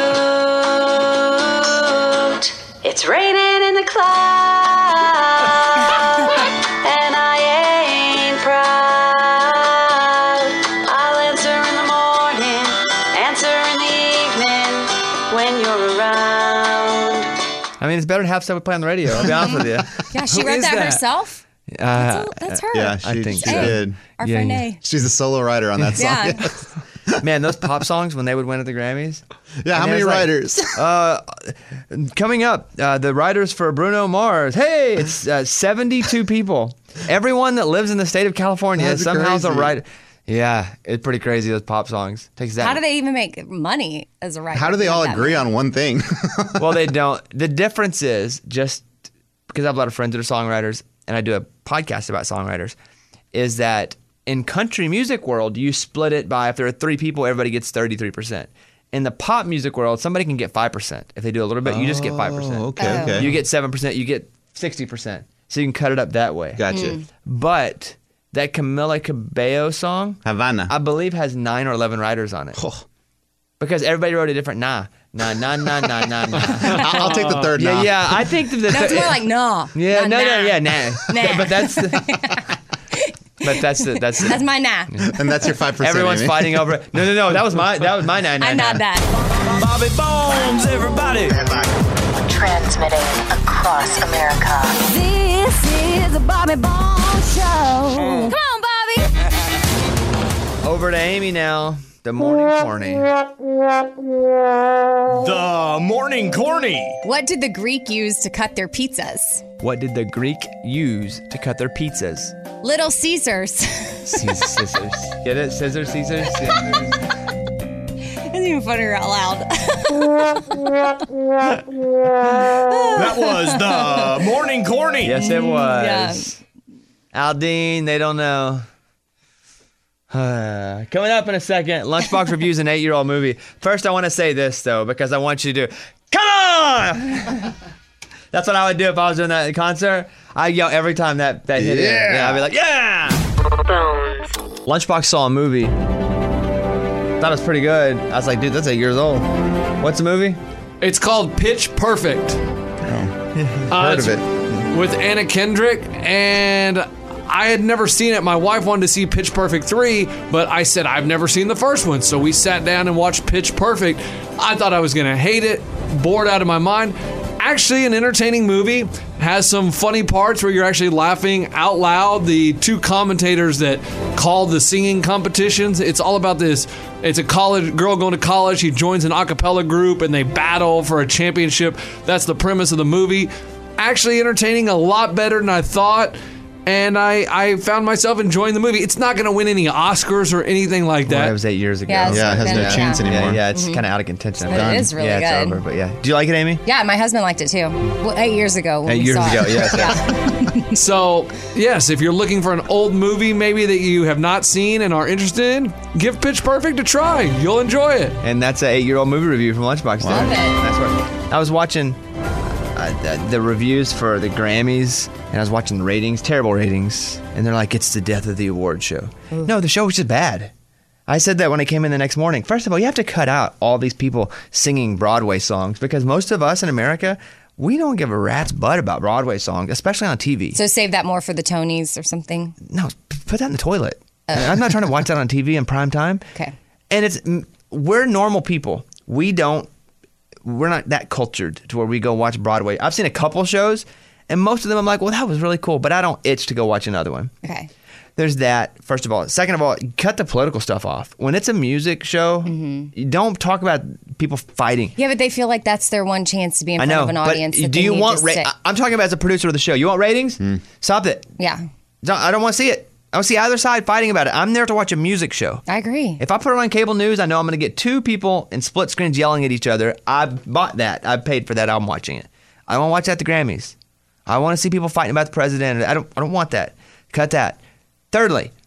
reboot. It's raining in the clouds, and I ain't proud. I'll answer in the morning, answer in the evening, when you're around. I mean, it's better to have stuff we play on the radio. I'll be honest with you. Yeah, she Who wrote is that, that? herself. Uh, That's, a, that's her. Yeah, she, I think she so. did. Our friend A. She's a solo writer on that song. Yeah. Man, those pop songs when they would win at the Grammys. Yeah, how And many there's like, writers? uh, coming up, uh, the writers for Bruno Mars. Hey, it's uh, seventy-two people. Everyone that lives in the state of California That's somehow is a crazy. writer. Yeah, it's pretty crazy, those pop songs. Takes that. How do they even make money as a writer? How do they all doing that agree much? on one thing? Well, they don't. The difference is just because I have a lot of friends that are songwriters and I do a podcast about songwriters, is that in country music world, you split it by, if there are three people, everybody gets thirty-three percent. In the pop music world, somebody can get five percent. If they do a little bit, you just get five percent. Oh, okay, okay. You get seven percent, you get sixty percent. So you can cut it up that way. Gotcha. Mm. But that Camila Cabello song, Havana. I believe has nine or eleven writers on it. Oh. Because everybody wrote a different nah. Nah, nah, nah, nah, nah, nah. I'll take the third Yeah, nah. yeah. I think that the No, it's more like no. yeah, Not no, nah. no, yeah, nah. Nah. But that's the, but that's the, that's the, That's my nah. And that's your five percent. everyone's Amy. fighting over it. No, no, no. That was my that was my nah, nah, I nah. nod that. Bobby Bones, everybody. Transmitting across America. This is the Bobby Bones Show. Come on, Bobby. Over to Amy now. The morning corny. The morning corny. What did the Greek use to cut their pizzas? What did the Greek use to cut their pizzas? Little Caesars. Scissors. Scissors. Get it? Scissors, Caesars. Scissors. It's even funnier out loud. That was the morning corny. Yes, it was. Aldine, they don't know. Coming up in a second, Lunchbox reviews an eight-year-old movie. First, I want to say this, though, because I want you to do, come on! That's what I would do if I was doing that at a concert. I'd yell every time that, that hit Yeah. in. Yeah, I'd be like, yeah! Lunchbox saw a movie. Thought it was pretty good. I was like, dude, that's eight years old. What's the movie? It's called Pitch Perfect. Heard of it. With Anna Kendrick, and I had never seen it. My wife wanted to see Pitch Perfect three, but I said I've never seen the first one. So we sat down and watched Pitch Perfect. I thought I was going to hate it, bored out of my mind. Actually, an entertaining movie. Has some funny parts where you're actually laughing out loud. The two commentators that call the singing competitions, it's all about this. It's a college girl going to college. She joins an a cappella group and they battle for a championship. That's the premise of the movie. Actually entertaining, a lot better than I thought. And I, I found myself enjoying the movie. It's not going to win any Oscars or anything like Well, that. that was eight years ago. Yeah, it's Yeah, it has been- no yeah. chance Yeah, anymore. yeah, it's kind of out of contention. But it Done. is really yeah, good. it's over. But yeah, do you like it, Amy? Yeah, my husband liked it too. Well, eight years ago. When Eight we years saw ago, it. yes. Yeah. So, yes, if you're looking for an old movie maybe that you have not seen and are interested in, give Pitch Perfect a try. You'll enjoy it. And that's an eight-year-old movie review from Lunchbox. Love there. it. That's what I was watching uh, the, the reviews for the Grammys, and I was watching the ratings, terrible ratings, and they're like, it's the death of the award show. No, the show was just bad. I said that when I came in the next morning. First of all, you have to cut out all these people singing Broadway songs because most of us in America, we don't give a rat's butt about Broadway songs, especially on T V. So save that more for the Tonys or something. No, put that in the toilet. I'm not trying to watch that on T V in prime time. Okay. And it's we're normal people. We don't we're not that cultured to where we go watch Broadway. I've seen a couple shows, and most of them I'm like, well, that was really cool, but I don't itch to go watch another one. Okay. There's that, first of all. Second of all, cut the political stuff off. When it's a music show, you don't talk about people fighting. Yeah, but they feel like that's their one chance to be in I front know, of an but audience. that do they you need want? to Ra- sit. I'm talking about as a producer of the show. You want ratings? Stop it. Yeah, Don't- I don't want to see it. I don't see either side fighting about it. I'm there to watch a music show. I agree. If I put it on cable news, I know I'm going to get two people in split screens yelling at each other. I bought that. I paid for that. I'm watching it. I don't want to watch that at the Grammys. I want to see people fighting about the president. I don't. I don't want that. Cut that. Thirdly,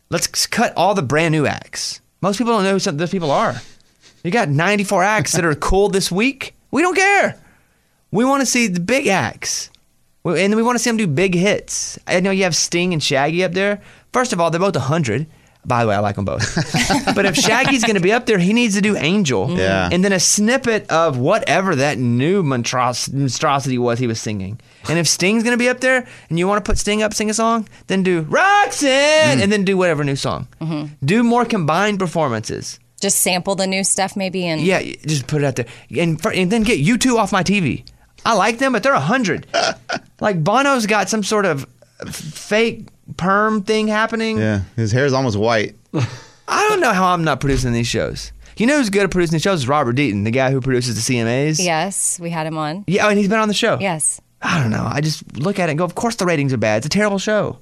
let's cut all the brand new acts. Most people don't know who some, those people are. You got ninety-four acts that are cool this week. We don't care. We want to see the big acts. And we want to see them do big hits. I know you have Sting and Shaggy up there. First of all, they're both one hundred. By the way, I like them both. But if Shaggy's going to be up there, he needs to do Angel. Yeah. And then a snippet of whatever that new monstros- monstrosity was he was singing. And if Sting's going to be up there and you want to put Sting up, sing a song, then do Roxanne, mm. and then do whatever new song. Mm-hmm. Do more combined performances. Just sample the new stuff maybe. And Yeah, just put it out there. And, for, and then get U two off my T V. I like them, but they're one hundred. Like Bono's got some sort of fake perm thing happening. Yeah, his hair is almost white. I don't know how I'm not producing these shows. You know who's good at producing these shows is Robert Deaton, the guy who produces the C M As. Yes, we had him on. Yeah, and he's been on the show. Yes. I don't know. I just look at it and go, of course the ratings are bad. It's a terrible show.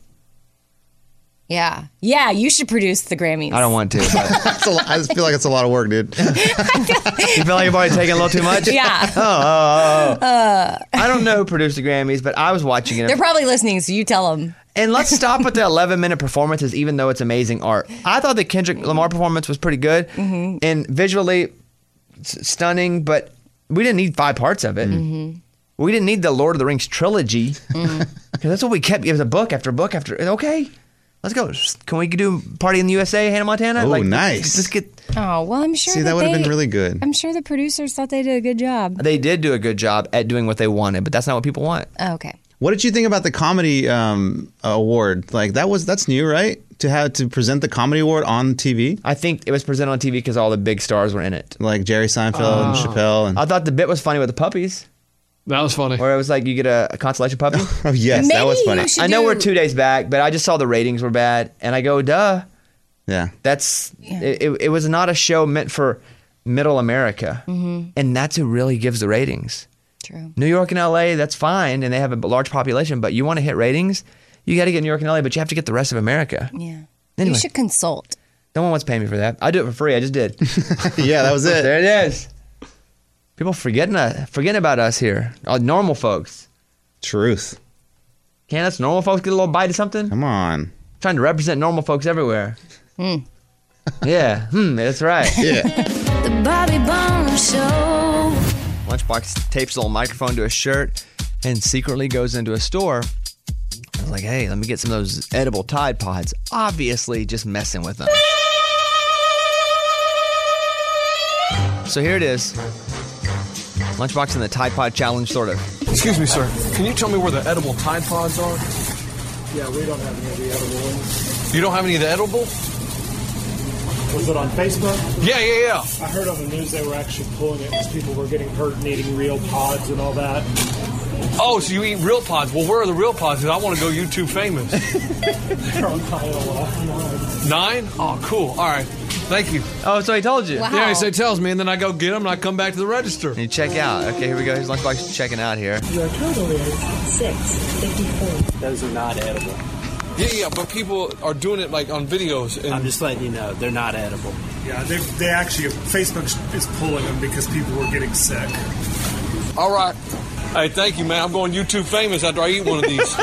Yeah. Yeah, you should produce the Grammys. I don't want to. But That's a lot- I just feel like it's a lot of work, dude. you feel like you've already taken a little too much? Yeah. Oh, oh, oh. Uh, I don't know who produced the Grammys, but I was watching it. They're probably listening, so you tell them. And let's stop with the eleven-minute performances, even though it's amazing art. I thought the Kendrick Lamar performance was pretty good Mm-hmm. and visually s- stunning, but we didn't need five parts of it. Mm-hmm. We didn't need the Lord of the Rings trilogy because Mm-hmm. that's what we kept. It was a book after book after. Okay, let's go. Can we do Party in the U S A, Hannah Montana? Oh, like, nice. Let's get. Oh, well, I'm sure See, that would have they- been really good. I'm sure the producers thought they did a good job. They did do a good job at doing what they wanted, but that's not what people want. Oh, okay. What did you think about the comedy um, award? Like that was that's new, right? To have to present the comedy award on T V. I think it was presented on T V because all the big stars were in it, like Jerry Seinfeld and Chappelle. And I thought the bit was funny with the puppies. That was funny. Where it was like you get a, a consolation puppy. Oh yes, that was funny. I know we're two days back, but I just saw the ratings were bad, and I go, duh. Yeah. That's it, it. It was not a show meant for middle America, Mm-hmm. and that's who really gives the ratings. True. New York and L A, that's fine, and they have a large population, but you want to hit ratings, you got to get New York and L A, but you have to get the rest of America. Yeah. Anyway. You should consult. No one wants to pay me for that. I do it for free. I just did. Yeah, that was it. There it is. People forgetting uh, forgetting about us here. All normal folks. Truth. Can't us normal folks get a little bite of something? Come on. Trying to represent normal folks everywhere. Hmm. Yeah, hmm, that's right. Yeah. The Bobby Bones Show. Lunchbox tapes a little microphone to a shirt and secretly goes into a store. I was like, hey, let me get some of those edible Tide Pods. Obviously, just messing with them. So here it is. Lunchbox in the Tide Pod Challenge, sort of. Excuse me, sir. Can you tell me where the edible Tide Pods are? Yeah, we don't have any of the edible ones. You don't have any of the edible? Was it on Facebook? Yeah, yeah, yeah. I heard on the news they were actually pulling it because people were getting hurt and eating real pods and all that. Oh, so you eat real pods. Well, where are the real pods? Because I want to go YouTube famous. They're on aisle Nine? Oh, cool. All right. Thank you. Oh, so he told you. Wow. Yeah, he said tells me, and then I go get them, and I come back to the register. And you check out. Okay, here we go. Here's Lunchbox checking out here. Your total is six fifty-four. Those are not edible. Yeah, yeah, but people are doing it like on videos. And I'm just letting you know, they're not edible. Yeah, they, they actually, Facebook is pulling them because people were getting sick. All right. Hey, thank you, man. I'm going YouTube famous after I eat one of these.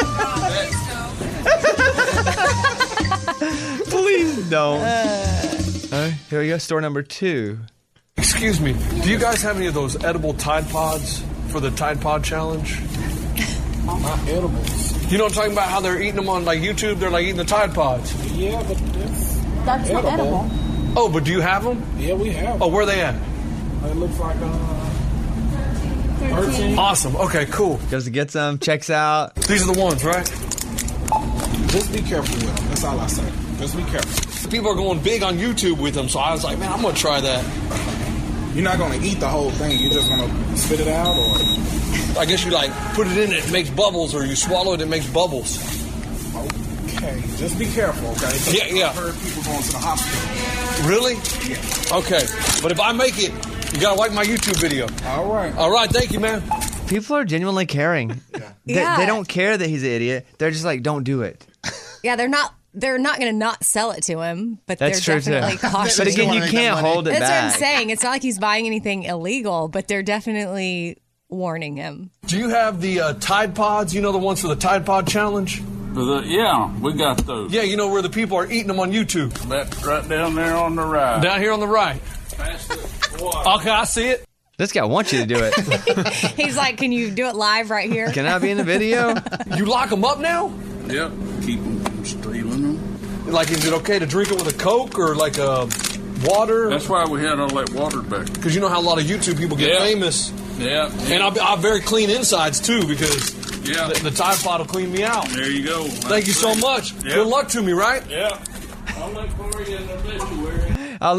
Please don't. All right, here we go. Store number two. Excuse me. Do you guys have any of those edible Tide Pods for the Tide Pod Challenge? Not edibles. You know what I'm talking about? How they're eating them on like YouTube? They're like eating the Tide Pods. Yeah, but that's, That's not edible. Oh, but do you have them? Yeah, we have. Oh, where are they at? It looks like uh, thirteen. Awesome. Okay, cool. Goes to get some, checks out. These are the ones, right? Just be careful with them. That's all I say. Just be careful. People are going big on YouTube with them, so I was like, man, I'm going to try that. You're not going to eat the whole thing. You're just going to spit it out, or I guess you like put it in, it makes bubbles, or you swallow it, it makes bubbles. okay. Just be careful, okay? Yeah, yeah. I've heard people going to the hospital. Really? Yeah. Okay. But if I make it, you got to like my YouTube video. All right. All right. Thank you, man. People are genuinely caring. Yeah. They, Yeah. they don't care that he's an idiot. They're just like, don't do it. Yeah, they're not. They're not going to not sell it to him, but That's they're true, definitely too. cautious. But again, you make that can't money. hold it That's back. what I'm saying. It's not like he's buying anything illegal, but they're definitely warning him. Do you have the uh, Tide Pods? You know the ones for the Tide Pod Challenge? The, yeah, we got those. Yeah, you know where the people are eating them on YouTube. That's right down there on the right. Down here on the right. Okay, I see it. This guy wants you to do it. He's like, can you do it live right here? Can I be in the video? You lock them up now? Yep, keep them from stealing them. Like, is it okay to drink it with a Coke or like a water? That's why we had all that water back. Because you know how a lot of YouTube people get Yeah. famous. Yeah. And I, I have very clean insides, too, because Yeah. the, the Tide Pod will clean me out. There you go. Thank you so much. Yeah. Good luck to me, right? Yeah. I'll look for you in the obituary. I'll,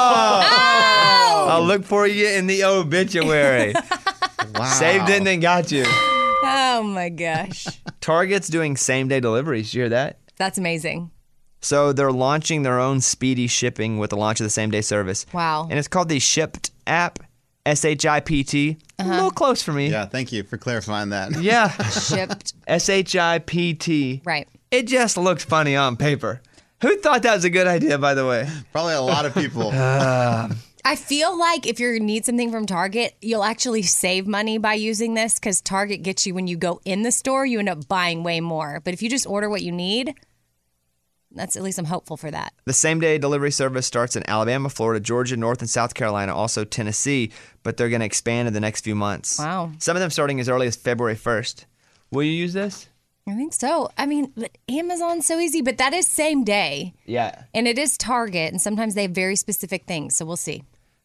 oh. I'll look for you in the obituary. Wow. Saved it and then got you. Oh, my gosh. Target's doing same-day deliveries. Did you hear that? That's amazing. So they're launching their own speedy shipping with the launch of the same-day service. Wow. And it's called the Shipt app, S H I P T. Uh-huh. A little close for me. Yeah, thank you for clarifying that. Yeah. Shipt. S H I P T. Right. It just looks funny on paper. Who thought that was a good idea, by the way? Probably a lot of people. Uh, I feel like if you need something from Target, you'll actually save money by using this because Target gets you when you go in the store, you end up buying way more. But if you just order what you need, that's at least I'm hopeful for that. the same-day delivery service starts in Alabama, Florida, Georgia, North and South Carolina, also Tennessee, but they're going to expand in the next few months. Wow. Some of them starting as early as February first. Will you use this? I think so. I mean, but Amazon's so easy, but that is same day. Yeah. And it is Target, and sometimes they have very specific things, so we'll see.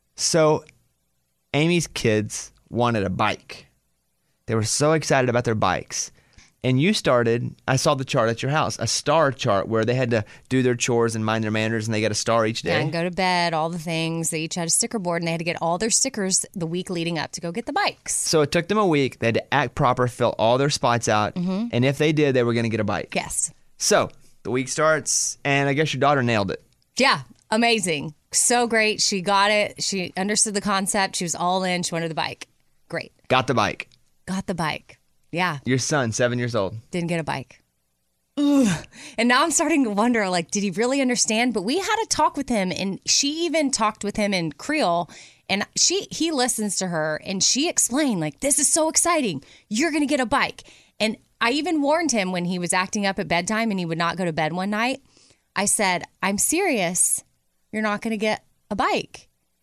So, Amy's kids wanted a bike. They were so excited about their bikes. And you started, I saw the chart at your house, a star chart where they had to do their chores and mind their manners and they got a star each day. Yeah, and go to bed, all the things. They each had a sticker board, and they had to get all their stickers the week leading up to go get the bikes. So it took them a week. They had to act proper, fill all their spots out. Mm-hmm. And if they did, they were going to get a bike. Yes. So the week starts, and I guess your daughter nailed it. Yeah, amazing. So great. She got it. She understood the concept. She was all in. She wanted the bike. Great. Got the bike. Got the bike. Yeah. Your son, seven years old. Didn't get a bike. Ugh. And now I'm starting to wonder, like, did he really understand? But we had a talk with him, and she even talked with him in Creole, and she he listens to her, and she explained, like, this is so exciting. You're going to get a bike. And I even warned him when he was acting up at bedtime and he would not go to bed one night. I said, I'm serious. You're not going to get a bike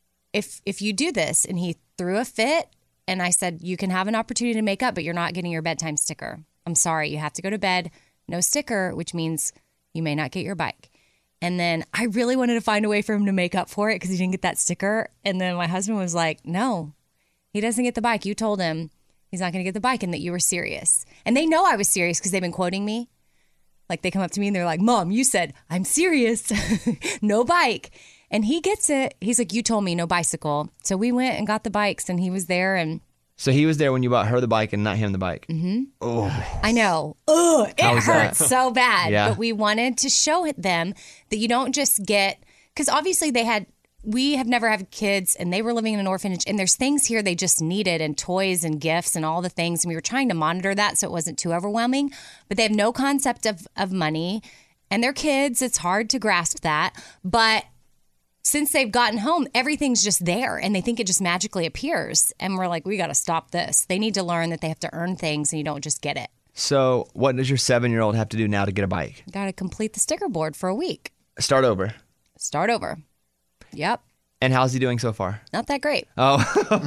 if if you do this. And he threw a fit. And I said, you can have an opportunity to make up, but you're not getting your bedtime sticker. I'm sorry. You have to go to bed. No sticker, which means you may not get your bike. And then I really wanted to find a way for him to make up for it because he didn't get that sticker. And then my husband was like, no, he doesn't get the bike. You told him he's not going to get the bike and that you were serious. And they know I was serious because they've been quoting me. Like they come up to me and they're like, Mom, you said, I'm serious. No bike. And he gets it. He's like, you told me no bicycle. So we went and got the bikes and he was there. And So he was there when you bought her the bike and not him the bike. Mm-hmm. Oh, I know. Ugh, it How was that? hurts so bad. Yeah. But we wanted to show them that you don't just get, because obviously they had, we have never had kids and they were living in an orphanage and there's things here they just needed and toys and gifts and all the things. And we were trying to monitor that so it wasn't too overwhelming. But they have no concept of, of money and they're kids. It's hard to grasp that. But since they've gotten home, everything's just there and they think it just magically appears. And we're like, we got to stop this. They need to learn that they have to earn things and you don't just get it. So what does your seven-year-old have to do now to get a bike? Got to complete the sticker board for a week. Start over. Start over. Yep. And how's he doing so far? Not that great. Oh,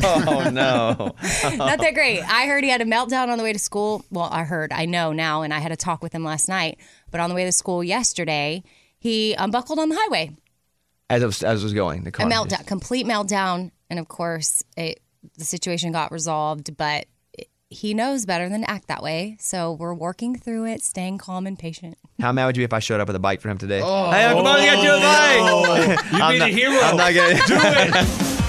oh no. Not that great. I heard he had a meltdown on the way to school. Well, I heard, I know now, and I had a talk with him last night. But on the way to school yesterday, he unbuckled on the highway. As it was, as it was going, the car. A meltdown, complete meltdown. And of course, it, the situation got resolved, but it, he knows better than to act that way. So we're working through it, staying calm and patient. How mad would you be if I showed up with a bike for him today? Oh. Hey, I'm going to get you a bike. You I'm be not, the hero. I'm not gonna Do it.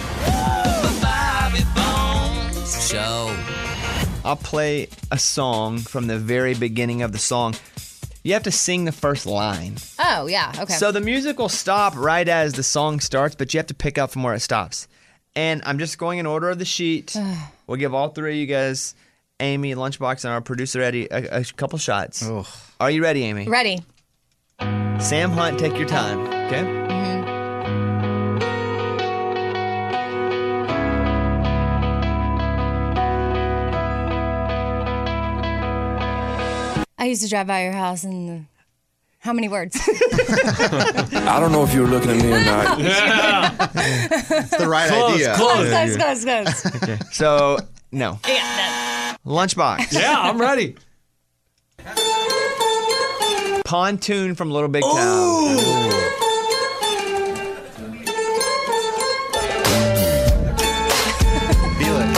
Show. I'll play a song from the very beginning of the song. You have to sing the first line. Oh, yeah. Okay. So the music will stop right as the song starts, but you have to pick up from where it stops. And I'm just going in order of the sheet. We'll give all three of you guys, Amy, Lunchbox, and our producer Eddie, a, a couple shots. Are you ready, Amy? Ready. Sam Hunt, take your time, okay? I used to drive by your house and how many words? I don't know if you were looking at me or not. It's the right Close, idea. close. Close, close, close. Okay. So, no. Yeah, Lunchbox. Yeah, I'm ready. Pontoon from Little Big Town. Feel it.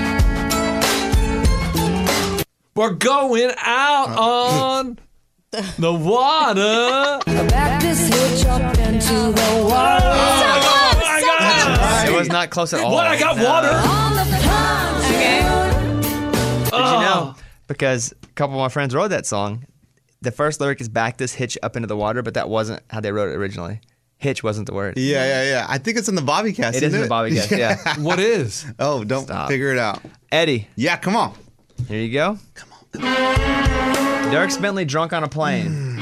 We're going out on the water. Back this hitch up into the water. I got it. It was not close at all. What? I got No. water. On the pontoon. Did you know? Because a couple of my friends wrote that song. The first lyric is back this hitch up into the water, but that wasn't how they wrote it originally. Hitch wasn't the word. Yeah, yeah, yeah. I think it's in the Bobby cast. It is isn't in the Bobby cast, yeah. What is? Oh, don't Stop. figure it out. Eddie. Yeah, come on. Here you go. Come on. Dirk Bentley drunk on a plane.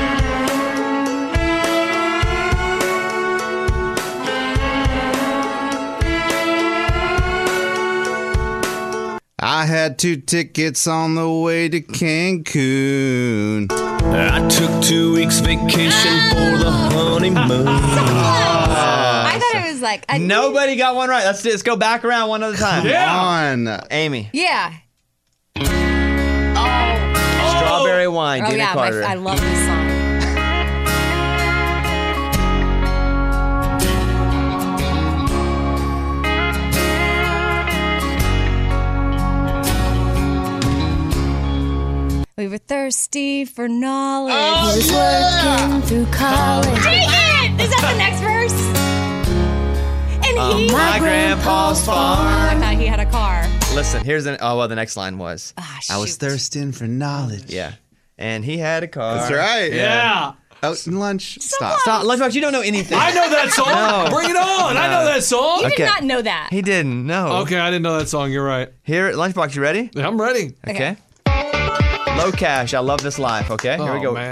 I had two tickets on the way to Cancun. I took two weeks vacation for the honeymoon. I thought it was like a Nobody got one right. Let's, let's go back around one other time. Come on. Amy. Yeah. Strawberry Wine, Oh Dina yeah, my, Carter. I love this song. We were thirsty for knowledge. He was working through college. Dang it! Is that the next verse? And Um, he. my grandpa's farm. I thought he had a car. Listen, here's an. Oh, well, the next line was. Ah, I was shoot. thirsting for knowledge. Yeah. And he had a car. That's right. Yeah. Out in lunch. Stop. Stop. Lunchbox, you don't know anything. I know that song. No. Bring it on. I know that song. You Okay. did not know that. He didn't. No. Okay, I didn't know that song. You're right. Here, Lunchbox, you ready? Yeah, I'm ready. Okay. Low Cash, I Love This Life. Okay, here we Oh, go. man.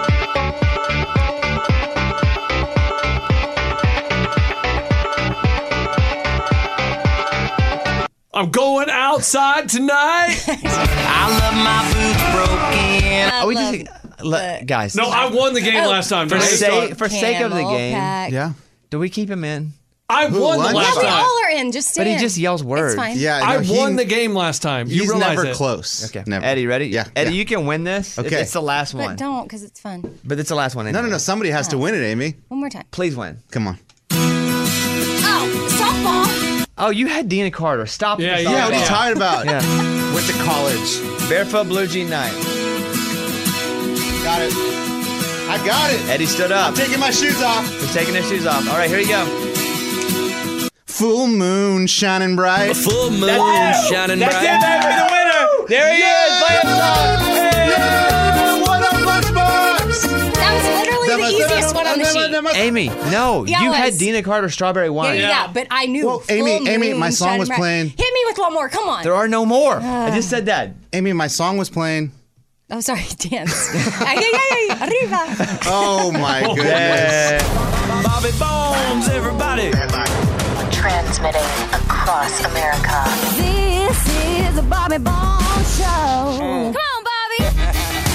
I'm going outside tonight. I love my boots broken. Oh, we just let, guys. No, I won the game Oh. last time. for Don't sake start. for sake of the Camel game. pack. Yeah. Do we keep him in? I Who won the won? last Yeah, we time. all are in. Just stay But he in. just yells words. It's fine. Yeah. I no, he- won the game last time. You He's realize never it. close. Okay, Never. Eddie, ready? Yeah. Eddie, yeah. you can win this. It's- Okay. It's the last But one. don't, because it's fun. But it's the last one. No, no, anyway. no. Somebody has to win it, Amy. One more time. Please win. Come on. Oh, softball. Oh, you had Dina Carter. Stop. Yeah, the yeah, Yeah, what are you yeah. talking about? Yeah. Went to college. Barefoot Blue Jean Night. Got it. I got it. Eddie stood up. I'm taking my shoes off. He's taking his shoes off. All right, here you go. Full moon shining bright. Full moon shining That's bright. it, baby, the winner. There he is. Play his song. Yeah, what up, Lunchbox? That was literally That the must- easiest one on the that must- sheet. that must- Amy, no, Yeah, you it had was. Dina Carter Strawberry Yeah, Wine. yeah, yeah, but I knew. Well, Amy, Full Amy, moon my song shining was bright. playing. Hit me with one more. Come on. There are no more. I just said that. Amy, my song was playing. Oh, sorry, dance. Ay, ay, ay, ay, arriba. Oh my goodness. Bobby Bones, everybody. Transmitting across America. This is a Bobby Bones Show. Come on, Bobby.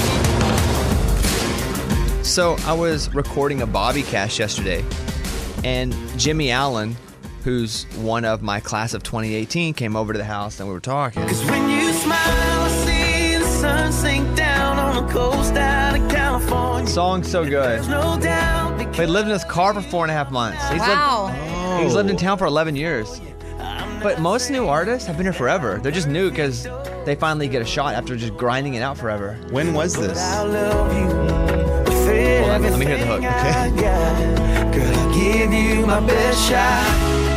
So I was recording a Bobby cast yesterday, and Jimmy Allen, who's one of my class of twenty eighteen, came over to the house and we were talking. When you smile, I see the sun sink down on the coast out of California. Song's so good. There's no doubt. But he lived in his car for four and a half months. He's Wow. lived, he's lived in town for eleven years. But most new artists have been here forever. They're just new because they finally get a shot after just grinding it out forever. When was this? I love you. With Hold on, let me hear the hook. everything I got. Girl, I'll give you my best shot.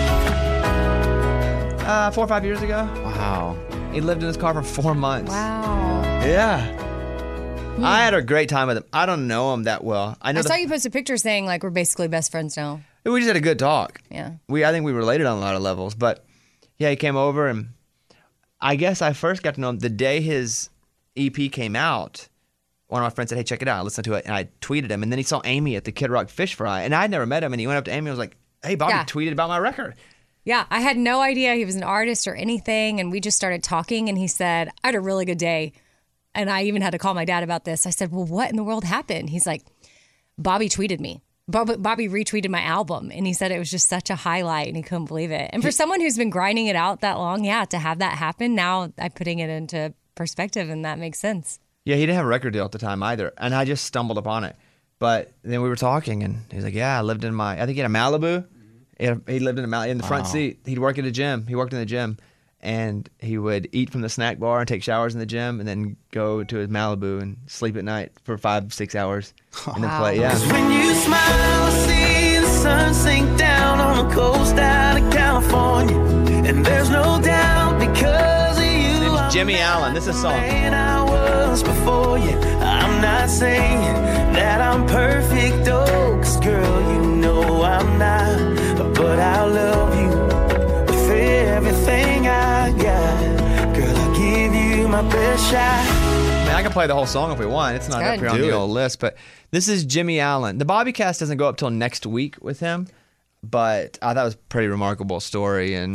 Uh, four or five years ago, Wow. he lived in his car for four months. Wow. Yeah. I had a great time with him. I don't know him that well. I know I the- saw you post a picture saying like we're basically best friends now. we just had a good talk. Yeah. We I think we related on a lot of levels. But yeah, he came over and I guess I first got to know him the day his E P came out. One of my friends said, "Hey, check it out." I listened to it and I tweeted him. And then he saw Amy at the Kid Rock Fish Fry, and I'd never met him. And he went up to Amy and was like, "Hey, Bobby Yeah. tweeted about my record." Yeah, I had no idea he was an artist or anything, and we just started talking, and he said, I had a really good day. and I even had to call my dad about this. I said, well, what in the world happened? He's like, Bobby tweeted me. Bob, Bobby retweeted my album, and he said it was just such a highlight, and he couldn't believe it. And for someone who's been grinding it out that long, yeah, to have that happen, now I'm putting it into perspective, and that makes sense. Yeah, he didn't have a record deal at the time either, and I just stumbled upon it. But then we were talking, and he's like, yeah, I lived in my, I think he had a Malibu. He, had a, he lived in a Mal- in the front Wow. seat. He'd work at a gym. He worked in the gym, and he would eat from the snack bar and take showers in the gym, and then go to his Malibu and sleep at night for five, six hours, and then play. Yeah. When you smile, I see the sun sink down on the coast out of California. And there's no doubt because of you. Name's Jimmy Allen. This is a song. And I was before you. I'm not saying that I'm perfect, oh, 'cause girl, you know I'm not. But I'll love you with everything I got. Girl, I'll give you my best shot. I mean, I can play the whole song if we want. It's not It's up good. here on Do the it. old list, but this is Jimmy Allen. The Bobby Cast doesn't go up till next week with him, but I thought it was a pretty remarkable story, and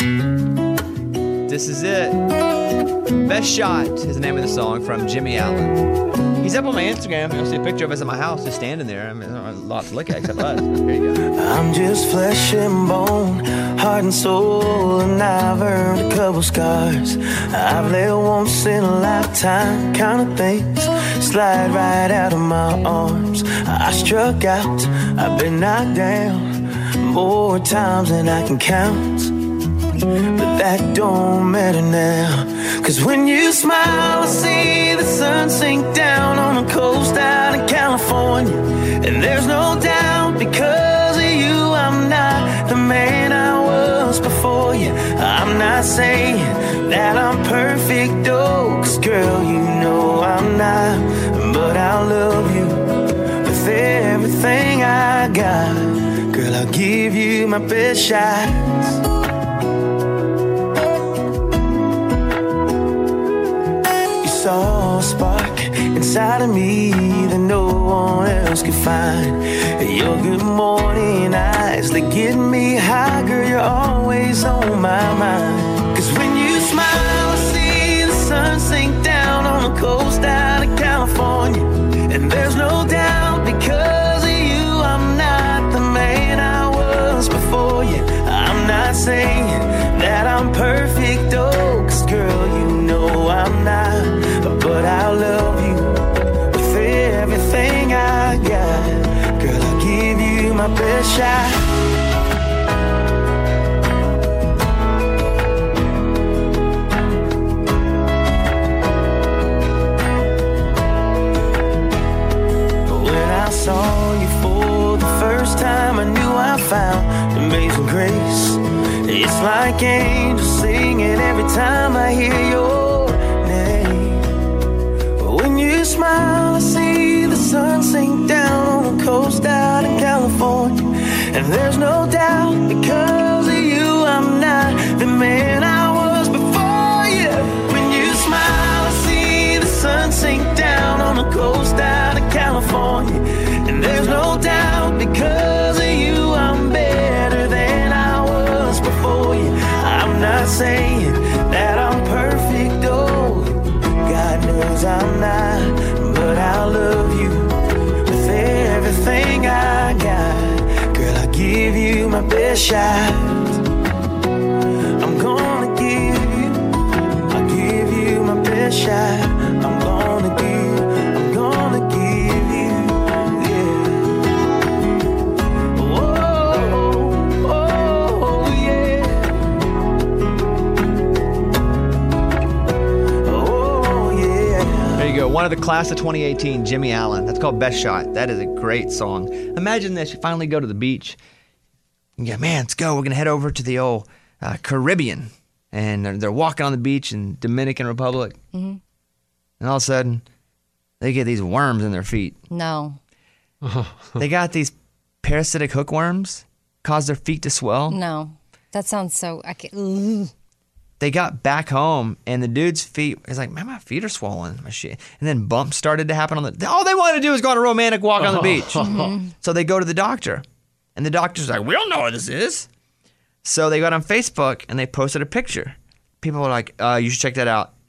this is it. Best Shot is the name of the song from Jimmy Allen. He's up on my Instagram. You'll see a picture of us at my house just standing there. I mean, there's not a lot to look at except us. Here you go. I'm just flesh and bone, heart and soul, and I've earned a couple scars. I've let once in a lifetime kind of things slide right out of my arms. I struck out, I've been knocked down more times than I can count. But that don't matter now, 'cause when you smile I see the sun sink down on the coast out of California. And there's no doubt because of you I'm not the man I was before you. I'm not saying that I'm perfect, oh, 'cause girl, you know I'm not. But I'll love you with everything I got. Girl, I'll give you my best shots. Saw a spark inside of me that no one else could find. Your good morning eyes, they get me high. Girl, you're always on my mind. 'Cause when you smile I see the sun sink down on the coast out of California. And there's no doubt because of you I'm not the man I was before you. I'm not saying that I'm perfect, oh, 'cause girl, you know I'm not. But I'll love you with everything I got. Girl, I'll give you my best shot. When I saw you for the first time, I knew I found amazing grace. It's like angels singing every time I hear your name. When you smile, I see the sun sink down on the coast out in California. And there's no doubt because of you I'm not the man I was before you. When you smile, I see the sun sink down on the coast out of California. And there's no doubt because of you I'm better than I was before you. I'm not saying that I'm perfect, oh, God knows I'm not, but I'll love you with everything I got. Girl, I'll give you my best shot. I'm gonna give you, I'll give you my best shot. I'm gonna give, I'm gonna give you, yeah. Oh, oh, oh, yeah. Oh, yeah. There you go. One of the class of twenty eighteen, Jimmy Allen. That's called Best Shot. That is a great song. Imagine this. You finally go to the beach. You go, man, let's go. We're going to head over to the old uh, Caribbean. And they're, they're walking on the beach in Dominican Republic. Mm-hmm. And all of a sudden, they get these worms in their feet. No. They got these parasitic hookworms, cause their feet to swell. No. That sounds so... I can't, ugh. They got back home, and the dude's feet, he's like, man, my feet are swollen. My shit. And then bumps started to happen on the... All they wanted to do was go on a romantic walk on the beach. Mm-hmm. So they go to the doctor. And the doctor's like, we don't know what this is. So they got on Facebook, and they posted a picture. People were like, uh, you should check that out.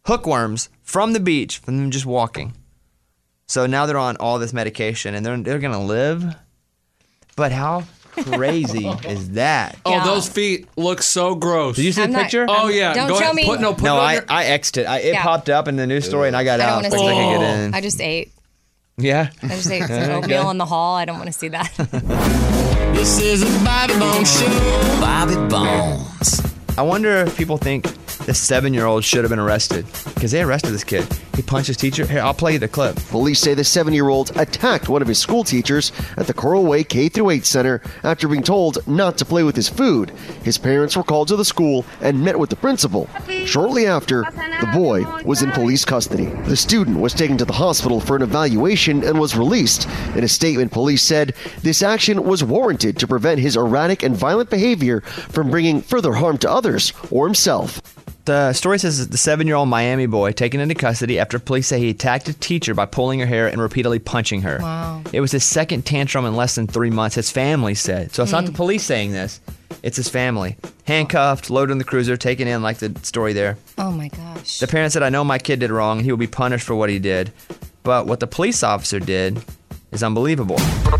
hookworms from the beach from them just walking. So now they're on all this medication and they're they're gonna live. But how crazy is that? Oh, those feet look so gross. Did you see I'm the not- picture? Oh yeah, Don't go show ahead. me. Put no, put No, it on I, your- I X'd it. I, it Yeah. popped up in the news story and I got I don't out want to before I see could it. get in. I just ate. Yeah. I just ate some Okay. oatmeal in the hall. I don't want to see that. This is a Bobby Bones Show. Bobby Bones. I wonder if people think the seven-year-old should have been arrested because they arrested this kid. He punched his teacher. Here, I'll play you the clip. Police say the seven-year-old attacked one of his school teachers at the Coral Way K through eight Center after being told not to play with his food. His parents were called to the school and met with the principal. Shortly after, the boy was in police custody. The student was taken to the hospital for an evaluation and was released. In a statement, police said this action was warranted to prevent his erratic and violent behavior from bringing further harm to others or himself. The story says that the seven-year-old Miami boy taken into custody after police say he attacked a teacher by pulling her hair and repeatedly punching her. Wow. It was his second tantrum in less than three months, his family said. So it's not Mm. the police saying this. It's his family. Handcuffed, loaded in the cruiser, taken in like the story there. Oh my gosh. The parent said, I know my kid did wrong and he will be punished for what he did. But what the police officer did is unbelievable.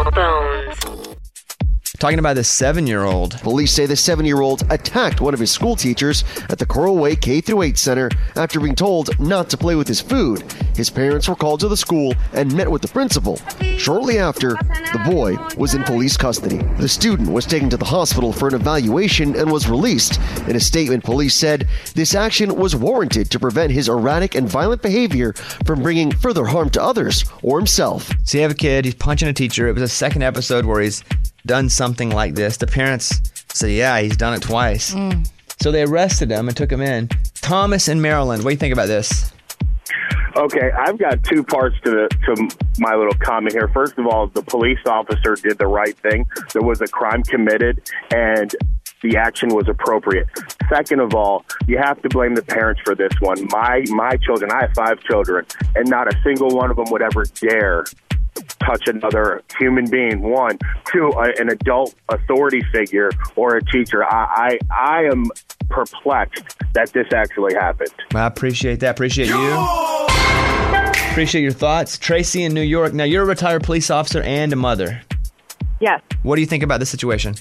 Talking about this seven-year-old. Police say the seven-year-old attacked one of his school teachers at the Coral Way K through eight Center after being told not to play with his food. His parents were called to the school and met with the principal. Shortly after, the boy was in police custody. The student was taken to the hospital for an evaluation and was released. In a statement, police said this action was warranted to prevent his erratic and violent behavior from bringing further harm to others or himself. So you have a kid, he's punching a teacher. It was a second episode where he's done something like this. The parents say, yeah, he's done it twice. Mm. So they arrested him and took him in. Thomas in Maryland, what do you think about this? Okay, I've got two parts to the, to my little comment here. First of all, the police officer did the right thing. There was a crime committed, and the action was appropriate. Second of all, you have to blame the parents for this one. My my children, I have five children, and not a single one of them would ever dare touch another human being. One, two, uh, an adult authority figure or a teacher. I, I I am perplexed that this actually happened. I appreciate that. Appreciate you. Appreciate your thoughts. Tracy in New York. Now, you're a retired police officer and a mother. Yes. What do you think about this situation?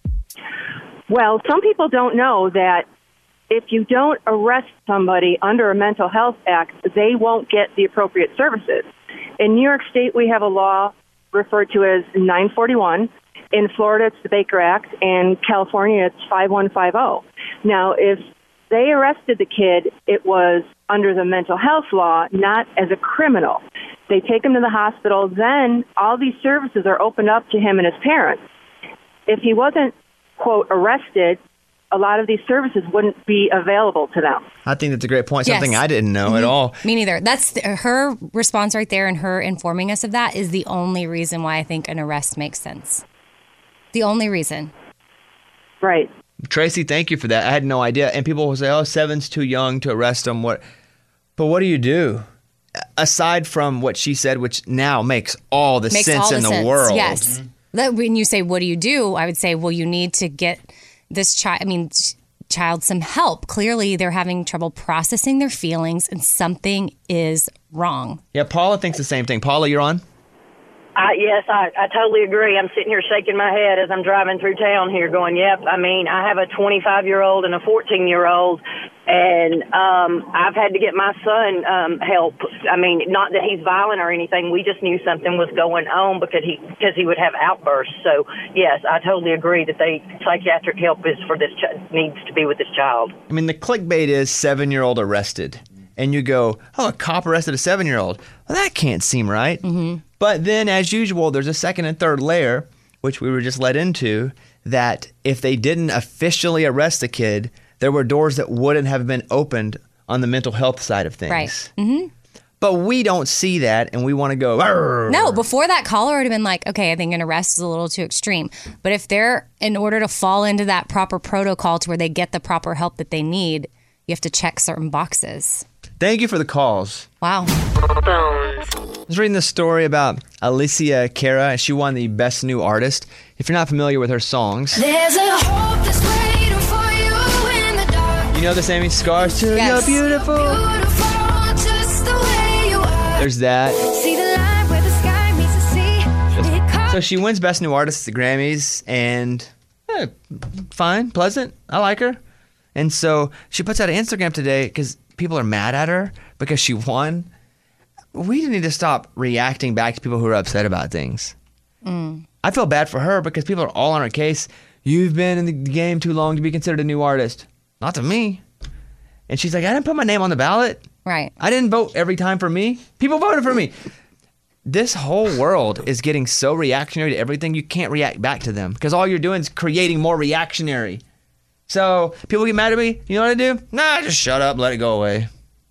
Well, some people don't know that if you don't arrest somebody under a mental health act, they won't get the appropriate services. In New York State, we have a law referred to as nine forty-one. In Florida, it's the Baker Act. And California, it's five one five zero. Now, if they arrested the kid, it was under the mental health law, not as a criminal. They take him to the hospital. Then all these services are opened up to him and his parents. If he wasn't, quote, arrested, a lot of these services wouldn't be available to them. I think that's a great point. Yes. Something I didn't know Mhm. at all. Me neither. That's the, her response right there, and her informing us of that is the only reason why I think an arrest makes sense. The only reason. Right. Tracy, thank you for that. I had no idea. And people will say, oh, seven's too young to arrest him. What? But what do you do? Aside from what she said, which now makes all the Makes sense all in the sense. world. Yes. That- When you say, what do you do? I would say, well, you need to get this child, I mean, ch- child some help. Clearly, they're having trouble processing their feelings and something is wrong. Yeah, Paula thinks the same thing. Paula, you're on? I, yes, I, I totally agree. I'm sitting here shaking my head as I'm driving through town here going, yep. I mean, I have a twenty-five-year-old and a fourteen-year-old, and um, I've had to get my son um, help. I mean, not that he's violent or anything. We just knew something was going on because he because he would have outbursts. So, yes, I totally agree that they psychiatric help is for this ch- needs to be with this child. I mean, the clickbait is seven-year-old arrested. And you go, oh, a cop arrested a seven-year-old. Well, that can't seem right. Mm-hmm. But then, as usual, there's a second and third layer, which we were just led into, that if they didn't officially arrest the kid, there were doors that wouldn't have been opened on the mental health side of things. Right. Mm-hmm. But we don't see that, and we want to go, "Arr." No, before that caller would have been like, okay, I think an arrest is a little too extreme. But if they're, in order to fall into that proper protocol to where they get the proper help that they need, you have to check certain boxes. Thank you for the calls. Wow. I was reading this story about Alicia Cara, and she won the Best New Artist. If you're not familiar with her songs, There's a hope that's waiting for you in the dark. you know this, Amy? Scars to Yes. You're Beautiful. Beautiful. There's that. See the line where the sky meets the sea. It calls So she wins Best New Artist at the Grammys, and eh, fine, pleasant. I like her. And so she puts out an Instagram today because people are mad at her because she won. We need to stop reacting back to people who are upset about things. Mm. I feel bad for her because people are all on her case. You've been in the game too long to be considered a new artist. Not to me. And she's like, I didn't put my name on the ballot. Right. I didn't vote every time for me. People voted for me. This whole world is getting so reactionary to everything, you can't react back to them because all you're doing is creating more reactionary. So people get mad at me. You know what I do? Nah, just shut up, let it go away.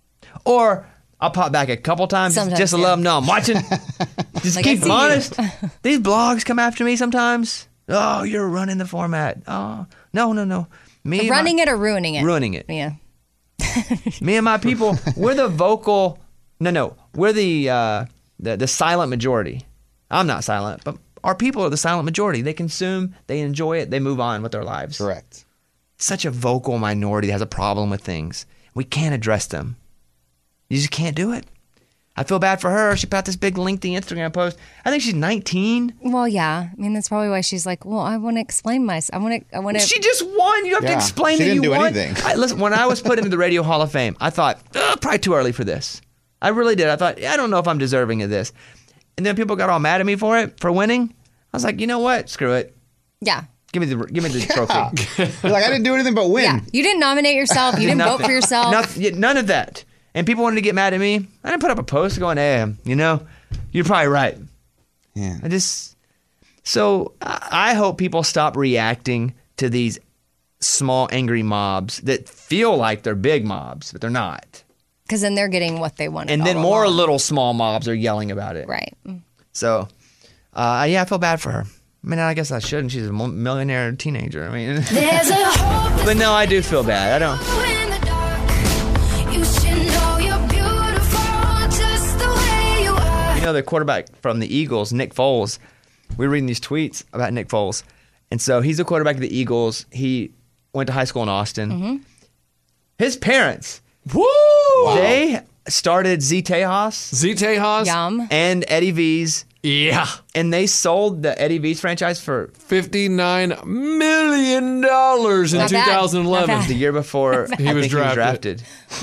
Or I'll pop back a couple times Sometimes, just to yeah. let them know I'm watching. Just Like, I keep see them you. honest. These blogs come after me sometimes. Oh, you're running the format. Oh, no, no, no. Me and Running my- it or ruining it? Ruining it. Yeah. Me and my people, we're the vocal. No, no, we're the uh, the the silent majority. I'm not silent, but our people are the silent majority. They consume, they enjoy it, they move on with their lives. Correct. Such a vocal minority that has a problem with things. We can't address them. You just can't do it. I feel bad for her. She put out this big lengthy Instagram post. I think she's nineteen. Well, yeah. I mean, that's probably why she's like, well, I want to explain myself. I want to. I want to. She just won. You have to Yeah, explain she that didn't you do won. anything. I, listen, when I was put into the Radio Hall of Fame, I thought, "Ugh, probably too early for this. I really did. I thought, I don't know if I'm deserving of this. And then people got all mad at me for it, for winning. I was like, you know what? Screw it. Yeah. Give me the give me the trophy. You're like, I didn't do anything but win. Yeah. You didn't nominate yourself. You didn't vote Nothing. for yourself. Nothing, yeah, none of that. And people wanted to get mad at me. I didn't put up a post going, hey, you know, you're probably right. Yeah. I just, so I I hope people stop reacting to these small angry mobs that feel like they're big mobs, but they're not. Because then they're getting what they wanted. And then all more along. little small mobs are yelling about it. Right. So, uh, yeah, I feel bad for her. I mean, I guess I shouldn't. She's a mo- millionaire teenager. I mean, There's a hope but no, I do feel bad. I don't. in the dark. You should know you're beautiful just the way you are. You know, the quarterback from the Eagles, Nick Foles, we were reading these tweets about Nick Foles. And so he's the quarterback of the Eagles. He went to high school in Austin. Mm-hmm. His parents, Woo! they started Z Tejas Z Tejas. Yum. and Eddie V's. Yeah. And they sold the Eddie V's franchise for fifty-nine million dollars in Not bad. twenty eleven. Not bad. the year before He I was think he was drafted.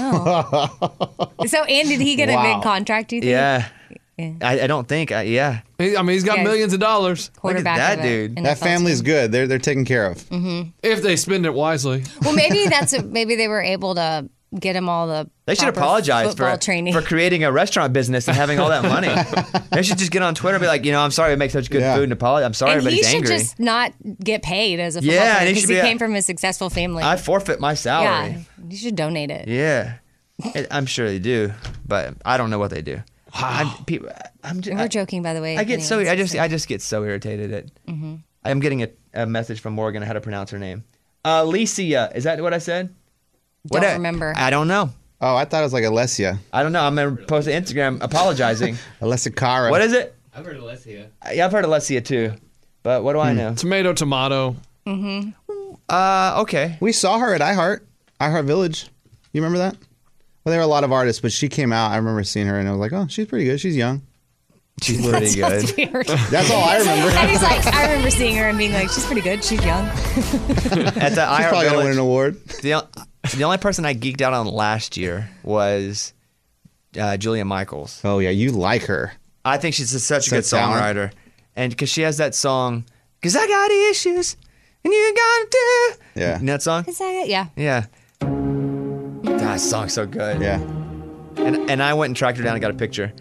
So, and did he get a Wow. big contract, do you think? Yeah. Yeah. I, I don't think. I, yeah. He- I mean, he's got Yeah. millions of dollars Look at Quarterback that of a dude. N F L That family's team. good. They're they're taken care of. if they spend it wisely. Well, maybe that's a, maybe they were able to get him all the. They should proper apologize football for, training. for creating a restaurant business and having all that money. They should just get on Twitter and be like, you know, I'm sorry we make such good Yeah. food and apologize. I'm sorry and he everybody's should angry. just not get paid as a football Yeah, and player he because should he be a- came from a successful family. I forfeit my yeah, salary. you should donate it. Yeah. It- I'm sure they do, but I don't know what they do. I'm, people, I'm just, We're joking, by the way. I get so Anyways, I just I just get so irritated at. Mm-hmm. I'm getting a, a message from Morgan on how to pronounce her name. Alicia, is that what I said? Don't What I- remember. I don't know. Oh, I thought it was like Alessia. I don't know. I'm gonna post an Instagram apologizing. Alessia Cara. What is it? I've heard Alessia. Yeah, I've heard Alessia too, but what do I know? Tomato, tomato. Mm-hmm. Uh, okay. We saw her at iHeart, iHeart Village. You remember that? Well, there were a lot of artists, but she came out. I remember seeing her, and I was like, oh, she's pretty good. She's young. She's pretty good. That's weird. That's all I remember. And he's like, I remember seeing her and being like, she's pretty good. She's young. At the She's iHeart probably gonna win Village, an award. the, o- the only person I geeked out on last year was uh, Julia Michaels. Oh yeah, you like her. I think she's just such a So good talented. songwriter, and because she has that song, "Cause I got issues, and you got to." Yeah. You know that song? Is that it? Yeah. Yeah. That song's so good. Yeah. And and I went and tracked her down and got a picture.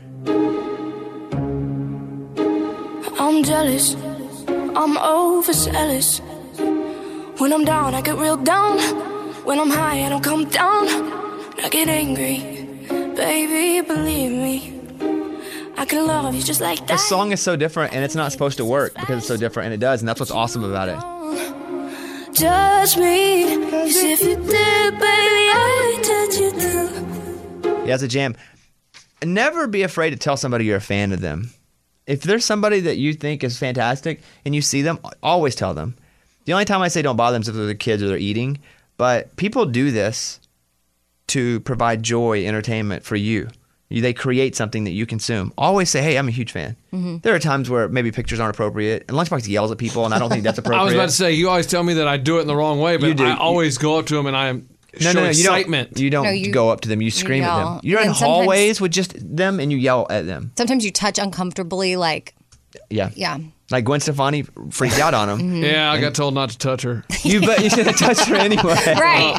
I'm jealous. I'm overzealous. When I'm down, I get real down. When I'm high, I don't come down. I get angry. Baby, believe me. I can love you just like that. This song is so different, and it's not supposed to work because it's so different, and it does, and that's what's awesome about it. Judge me. 'Cause if you did, baby, I judge you too. Yeah, it's a jam. Never be afraid to tell somebody you're a fan of them. If there's somebody that you think is fantastic and you see them, always tell them. The only time I say don't bother them is if they're the kids or they're eating. But people do this to provide joy, entertainment for you. You, they create something that you consume. Always say, hey, I'm a huge fan. Mm-hmm. There are times where maybe pictures aren't appropriate, and Lunchbox yells at people, and I don't think that's appropriate. I was about to say, you always tell me that I do it in the wrong way, but You do. I always go up to him and I am No, show no, no, you don't. excitement. You don't No, you- go up to them. You scream at yell. them. You're in And sometimes- hallways with just them, and you yell at them. Sometimes you touch uncomfortably, like, Yeah. yeah. Like Gwen Stefani freaked out on him. Mhm. Yeah, I got told not to touch her. You but you should have touched her anyway. Right.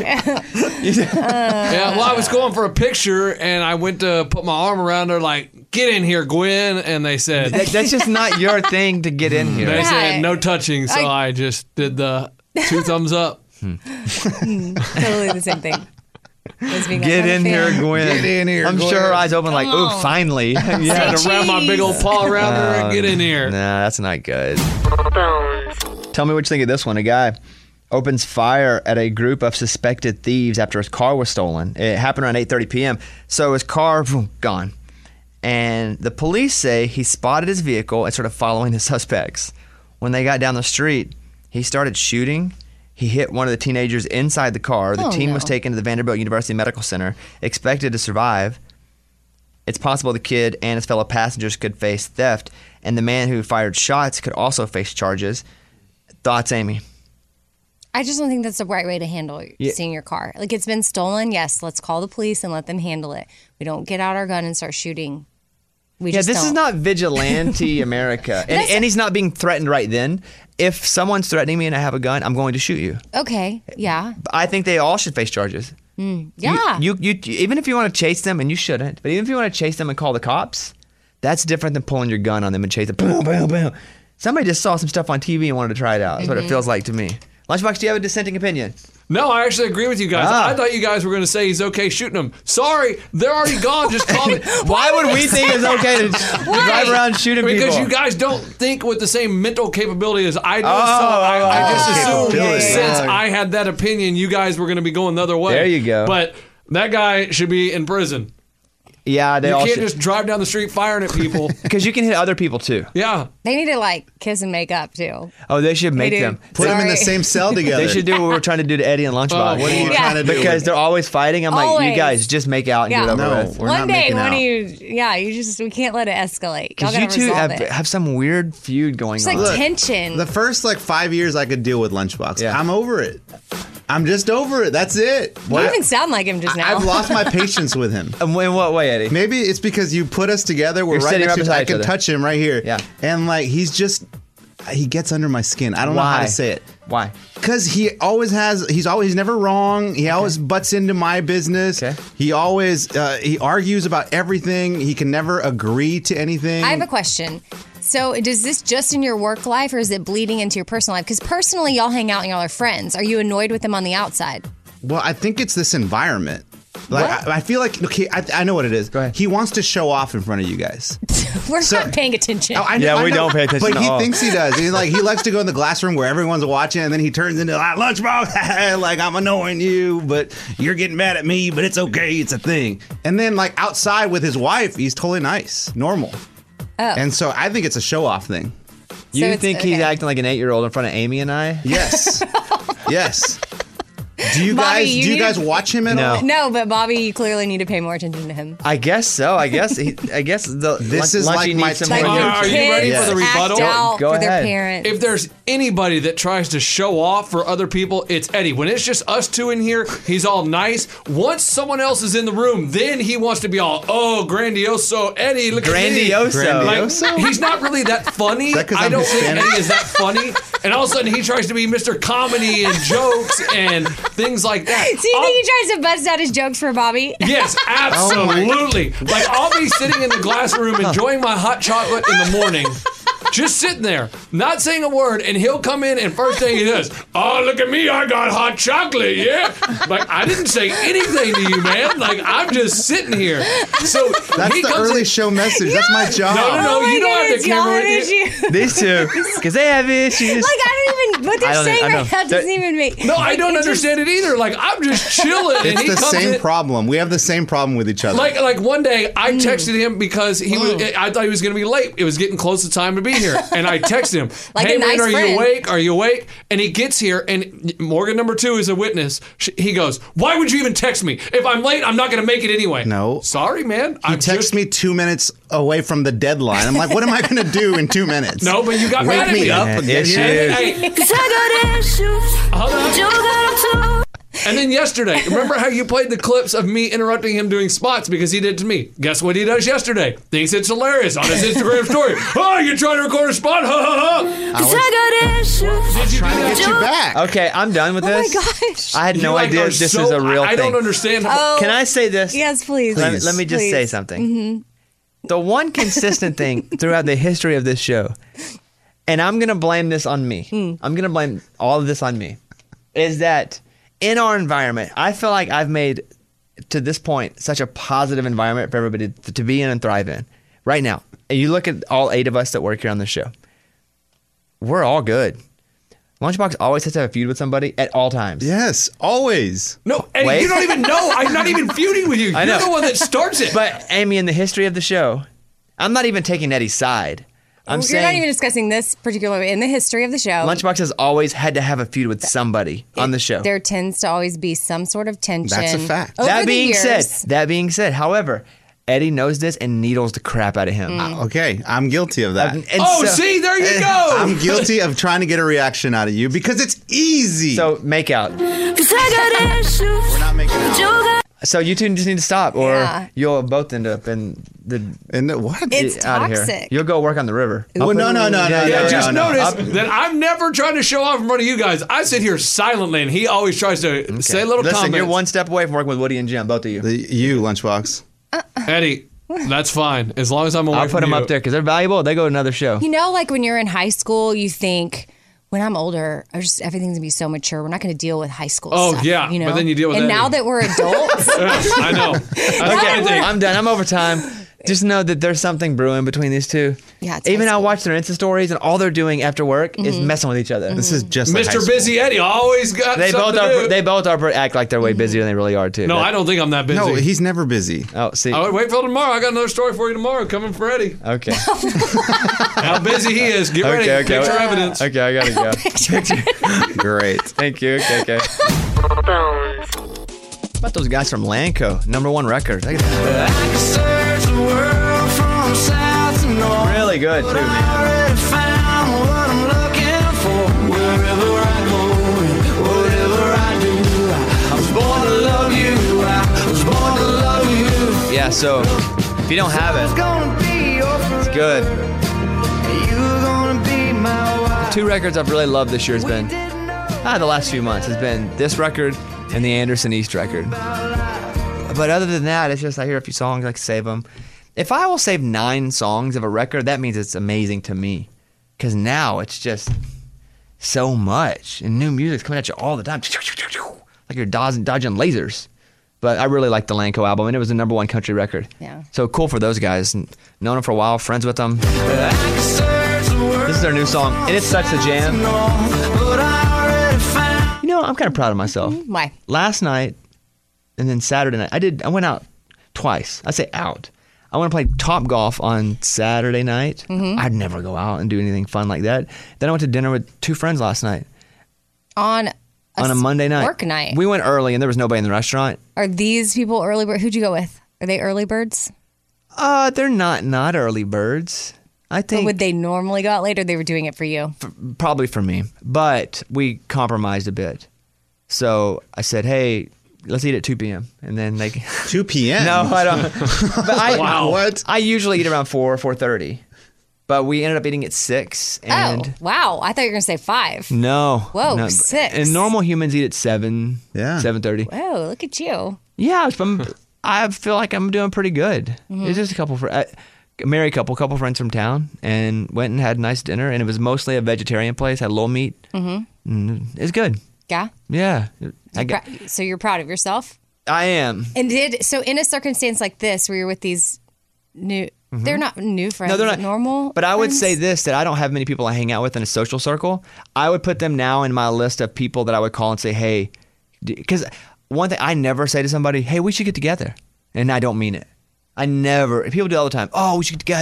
Yeah, well, I was going for a picture and I went to put my arm around her, like, get in here, Gwen. And they said, That- that's just not your thing to get in here. They Right. said no touching, so I- I, just did the two thumbs up. totally the same thing. As being like, Get I'm a in here, fan. Gwen. Get in here, I'm Gwen. sure her eyes open like, Come ooh, on. finally. I yeah. had to wrap my big old paw around her and get in here. Nah, that's not good. Tell me what you think of this one. A guy opens fire at a group of suspected thieves after his car was stolen. It happened around eight thirty p.m. So his car, boom, gone. And the police say he spotted his vehicle and started following the suspects. When they got down the street, he started shooting. He hit one of the teenagers inside the car. The Oh, teen was no. taken to the Vanderbilt University Medical Center, expected to survive. It's possible the kid and his fellow passengers could face theft, and the man who fired shots could also face charges. Thoughts, Amy? I just don't think that's the right way to handle Yeah. seeing your car. Like, it's been stolen. Yes, let's call the police and let them handle it. We don't get out our gun and start shooting. We yeah, just this is don't. not vigilante America. And, That's- and he's not being threatened right then. If someone's threatening me and I have a gun, I'm going to shoot you. Okay, yeah. I think they all should face charges. Mm, yeah. You, you, you, even if you want to chase them, and you shouldn't, but even if you want to chase them and call the cops, that's different than pulling your gun on them and chase them. Boom, boom, boom. Somebody just saw some stuff on T V and wanted to try it out. That's what it Mhm. feels like to me. Lunchbox, do you have a dissenting opinion? No, I actually agree with you guys. Ah. I thought you guys were going to say he's okay shooting them. Sorry, they're already gone. Just call me. Why would we think it's okay to, to drive around shooting Because people? you guys don't think with the same mental capability as I do. Oh, so I, I just oh, assumed capability. since Yeah. I had that opinion, you guys were going to be going the other way. There you go. But that guy should be in prison. Yeah, they you all can't should. just drive down the street firing at people. Because you can hit other people too. Yeah. They need to, like, kiss and make up, too. Oh, they should make They do. them. Put them in the Sorry. same cell together. They should do what we're trying to do to Eddie and Lunchbox. Oh, what are you Yeah. trying to do? Because they're always fighting. I'm like, Always. you guys just make out and Yeah. get it over No, with. we're One not day, making one out. of you, yeah, you just, we can't let it escalate. Y'all Because you gotta two resolve have, it. have some weird feud going It's on. like tension. The first like five years I could deal with Lunchbox. Yeah. I'm over it. I'm just over it. That's it. you didn't even sound like him just now. I've lost my patience with him. Um, in what way, Eddie? Maybe it's because you put us together. We're You're right sitting next right to each other. I beside can each other. touch him right here. Yeah. And like he's just he gets under my skin. I don't know how Why? to say it. Why? Because he always has. He's always he's never wrong. He always butts into my business. Okay. He always uh, he argues about everything. He can never agree to anything. I have a question. So, does this just in your work life or is it bleeding into your personal life? Because personally, y'all hang out and y'all are friends. Are you annoyed with him on the outside? Well, I think it's this environment. Like What? I, I feel like okay, I, I know what it is. Go ahead. He wants to show off in front of you guys. We're So- not paying attention. Oh, I Yeah, I we don't pay attention But at he all. thinks he does. He like he likes to go in the glass room where everyone's watching, and then he turns into like Lunchbox, like I'm annoying you, but you're getting mad at me, but it's okay, it's a thing. And then like outside with his wife, he's totally nice, normal. Oh. And so I think it's a show off thing. You it's- think he's okay. acting like an eight-year-old in front of Amy and I? Yes, yes. Do you Bobby, guys you do you need- guys watch him at No. all? No, but Bobby, you clearly need to pay more attention to him. I guess so. I guess. He, I guess the This Lun- is Lunchy like needs my some Like more Are when you attention. ready kids for the act rebuttal? out Go for their ahead. parents. If there's anybody that tries to show off for other people, it's Eddie. When it's just us two in here, he's all nice. Once someone else is in the room, then he wants to be all, oh, grandioso. Eddie, look Grandioso. at me. Like, Grandioso? he's not really that funny. Is that 'cause I I'm don't think Hispanic? Eddie is that funny. And all of a sudden, he tries to be Mister Comedy and jokes and things like that. So you I'll- think he tries to bust out his jokes for Bobby? Yes, absolutely. Like I'll be sitting in the glass room enjoying my hot chocolate in the morning, just sitting there, not saying a word, and he'll come in and first thing he does, oh, look at me, I got hot chocolate, yeah. Like I didn't say anything to you, man. Like I'm just sitting here. So That's he the comes early in, show message. That's my job. No, no, no, Oh my you don't have goodness, the y'all camera. have with you. issues. These two, because they have issues. Like, I don't even, what I they're don't- saying I know. right now doesn't They're- even make. No, I like, don't it just- understand it either. Like I'm just chilling, and It's he the comes same in. problem. We have the same problem with each other. Like like one day Mm. I texted him because he was I thought he was going to be late. It was getting close to time to be here, and I text him, Like hey, a man, nice are friend. you awake? Are you awake? And he gets here, and Morgan number two is a witness. She- He goes, why would you even text me? If I'm late, I'm not going to make it anyway. No. Sorry, man. He I'm texted just- me two minutes away from the deadline. I'm like, what am I going to do in two minutes? No, but you got Wake mad at me me. up and get Issues. here. Hey, Cause I got issues. hold on. You got 'em too. And then yesterday, remember how you played the clips of me interrupting him doing spots because he did to me? Guess what he does yesterday? Thinks it's hilarious on his Instagram story. Oh, you're trying to record a spot? Ha ha ha. Cause I got issues. Did you Trying do to that? get you back. Okay, I'm done with Oh my this. gosh. I had You no like idea are this so- is a real I, I thing. don't understand. Oh. Can I say this? Yes, please. Let, Please. let me just Please. say something. Mm-hmm. The one consistent thing throughout the history of this show, and I'm going to blame this on me. Hmm. I'm going to blame all of this on me, is that in our environment, I feel like I've made, to this point, such a positive environment for everybody to, to be in and thrive in. Right now, and you look at all eight of us that work here on the show, we're all good. Lunchbox always has to have a feud with somebody at all times. Yes, always. No, Eddie, Wait. you don't even know. I'm not even feuding with you. I You're know. the one that starts it. But Amy, in the history of the show, I'm not even taking Eddie's side. I'm You're saying not even discussing this particularly in the history of the show. Lunchbox has always had to have a feud with somebody on the show. There tends to always be some sort of tension. That's a fact. Over That the being years. said, that being said, however, Eddie knows this and needles the crap out of him. Mm. Okay, I'm guilty of that. And- and oh, so- see, there you go. I'm guilty of trying to get a reaction out of you because it's easy. So make out. Cause I got issues. we're not making out. You got So you two just need to stop, or Yeah. you'll both end up in the And the, what? It's out of here. toxic. You'll go work on the river. Oh, no, no, no, no, Yeah, no, Yeah, no, just no, no. notice that I'm never trying to show off in front of you guys. I sit here silently, and he always tries to say little Listen, comments. you're one step away from working with Woody and Jim, both of you. The, you, Lunchbox. Eddie, that's fine as long as I'm away I'll from put them you. up there because they're valuable. They go to another show. You know, like when you're in high school, you think, when I'm older, I just everything's gonna be so mature. We're not gonna deal with high school Oh, stuff. yeah, you know? but then you deal with And Eddie. now that we're adults, I know. That's what I Okay, think. I'm done. I'm over time. Just know that there's something brewing between these two. Yeah, it's Even high I school. watch their Insta stories, and all they're doing after work is messing with each other. This is just like high Mister school. Busy Eddie always got They something both to are. do. They both are act like they're way busier than they really are too. no, That- I don't think I'm that busy. No, he's never busy. Oh, see. I would wait till tomorrow. I got another story for you tomorrow coming for Eddie. Okay. How busy he is. Get ready. Okay, okay. Picture evidence. Okay, I gotta go. Great. Thank you. Okay, okay. Bones. What about those guys from Lanco? Number one records. I can Search the world from south to north. really good too, man. I already found what I'm looking for. Wherever I go, and whatever I do, I was born to love you. I was born to love you. Yeah. So if you don't have It's it, gonna be your it's good. You're gonna be my wife. Two records I've really loved this year has been ah the last few months has been this record and the Anderson East record. But other than that, it's just I hear a few songs, I like to save them. If I will save nine songs of a record, that means it's amazing to me. Because now it's just so much. And new music's coming at you all the time. Like you're dodging, dodging lasers. But I really like the Lanco album, and it was the number one country record. Yeah. So cool for those guys. Known them for a while, friends with them. This is their new song, and it's such a jam. You know, I'm kind of proud of myself. why? Last night and then Saturday night, I did. I went out twice. I say out. I went to play Top Golf on Saturday night. Mhm. I'd never go out and do anything fun like that. Then I went to dinner with two friends last night On a on a s- Monday night. work night. We went early and there was nobody in the restaurant. Are these people early bird? Who'd you go with? Are they early birds? Uh, they're not not early birds. I Or think would they normally go out late, or they were doing it for you? probably for me, but we compromised a bit. So I said, "Hey, let's eat at two p.m." And then they two p.m. No, I don't. But I, Wow. What? I usually eat around four, four thirty, but we ended up eating at six. And oh, wow! I thought you were gonna say five. no, Whoa, no. six. And normal humans eat at seven, yeah, seven thirty. Whoa, look at you. Yeah, I'm, I feel like I'm doing pretty good. Mhm. It's just a couple for a married couple, couple friends from town, and went and had a nice dinner. And it was mostly a vegetarian place. Had a little meat. Mm-hmm. Mm, it's good. Yeah. Yeah, I, get, Prou- So you're proud of yourself. I am. And did so in a circumstance like this, where you're with these new, Mhm. they're not new friends. No, they're not normal. But I would friends? say this, that I don't have many people I hang out with in a social circle. I would put them now in my list of people that I would call and say, hey, because one thing I never say to somebody, hey, we should get together. And I don't mean it. I never, people do it all the time. Oh, we should get together.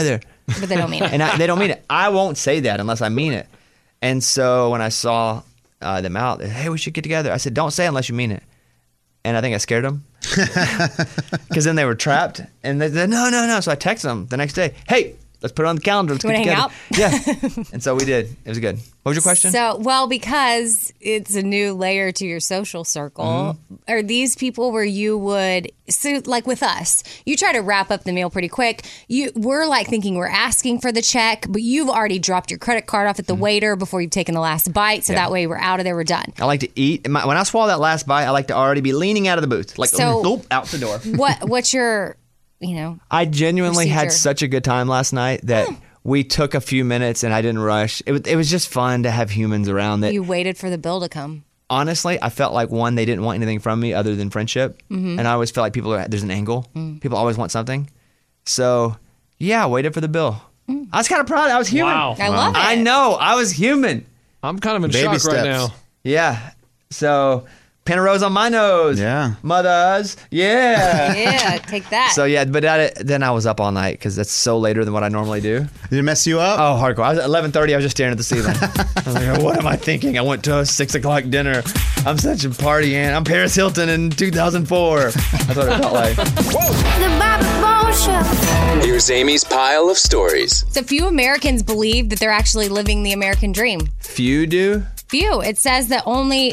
But they don't mean it. And I, they don't mean it. I won't say that unless I mean it. And so when I saw uh, them out, hey, we should get together. I said, don't say it unless you mean it. And I think I scared them. Because then they were trapped. And they said, no, no, no. So I texted them the next day, hey, let's put it on the calendar. Let's Do you get wanna together. hang Yeah. And so we did. It was good. What was your question? So, well, because it's a new layer to your social circle, Mm-hmm. are these people where you would, so like with us, you try to wrap up the meal pretty quick. You We're like thinking we're asking for the check, but you've already dropped your credit card off at the waiter before you've taken the last bite. So Mm-hmm. Yeah. that way we're out of there, we're done. I like to eat. My- When I swallow that last bite, I like to already be leaning out of the booth. Like, So- oop, out the door. What What's your, you know, I genuinely had procedure? such a good time last night that we took a few minutes and I didn't rush. It was, it was just fun to have humans around that. you waited for the bill to come? Honestly, I felt like, one, they didn't want anything from me other than friendship. Mhm. And I always feel like people are, there's an angle. Mm. People always want something. So, yeah, I waited for the bill. I was kind of proud. I was human. Wow. I love I it. know. I was human. I'm kind of in Baby shock right steps. now. Yeah. So, pin a rose on my nose. Yeah. Mothers. Yeah. Yeah, take that. So yeah, but I, then I was up all night because that's so later than what I normally do. Did it mess you up? Oh, hardcore! I was at eleven thirty. I was just staring at the ceiling. I was like, "What am I thinking?" I went to a six o'clock dinner. I'm such a party ant. I'm Paris Hilton in two thousand four. That's what it felt like. The Bobby Bones Show. Here's Amy's pile of stories. So few Americans believe that they're actually living the American dream. Few do. Few. It says that only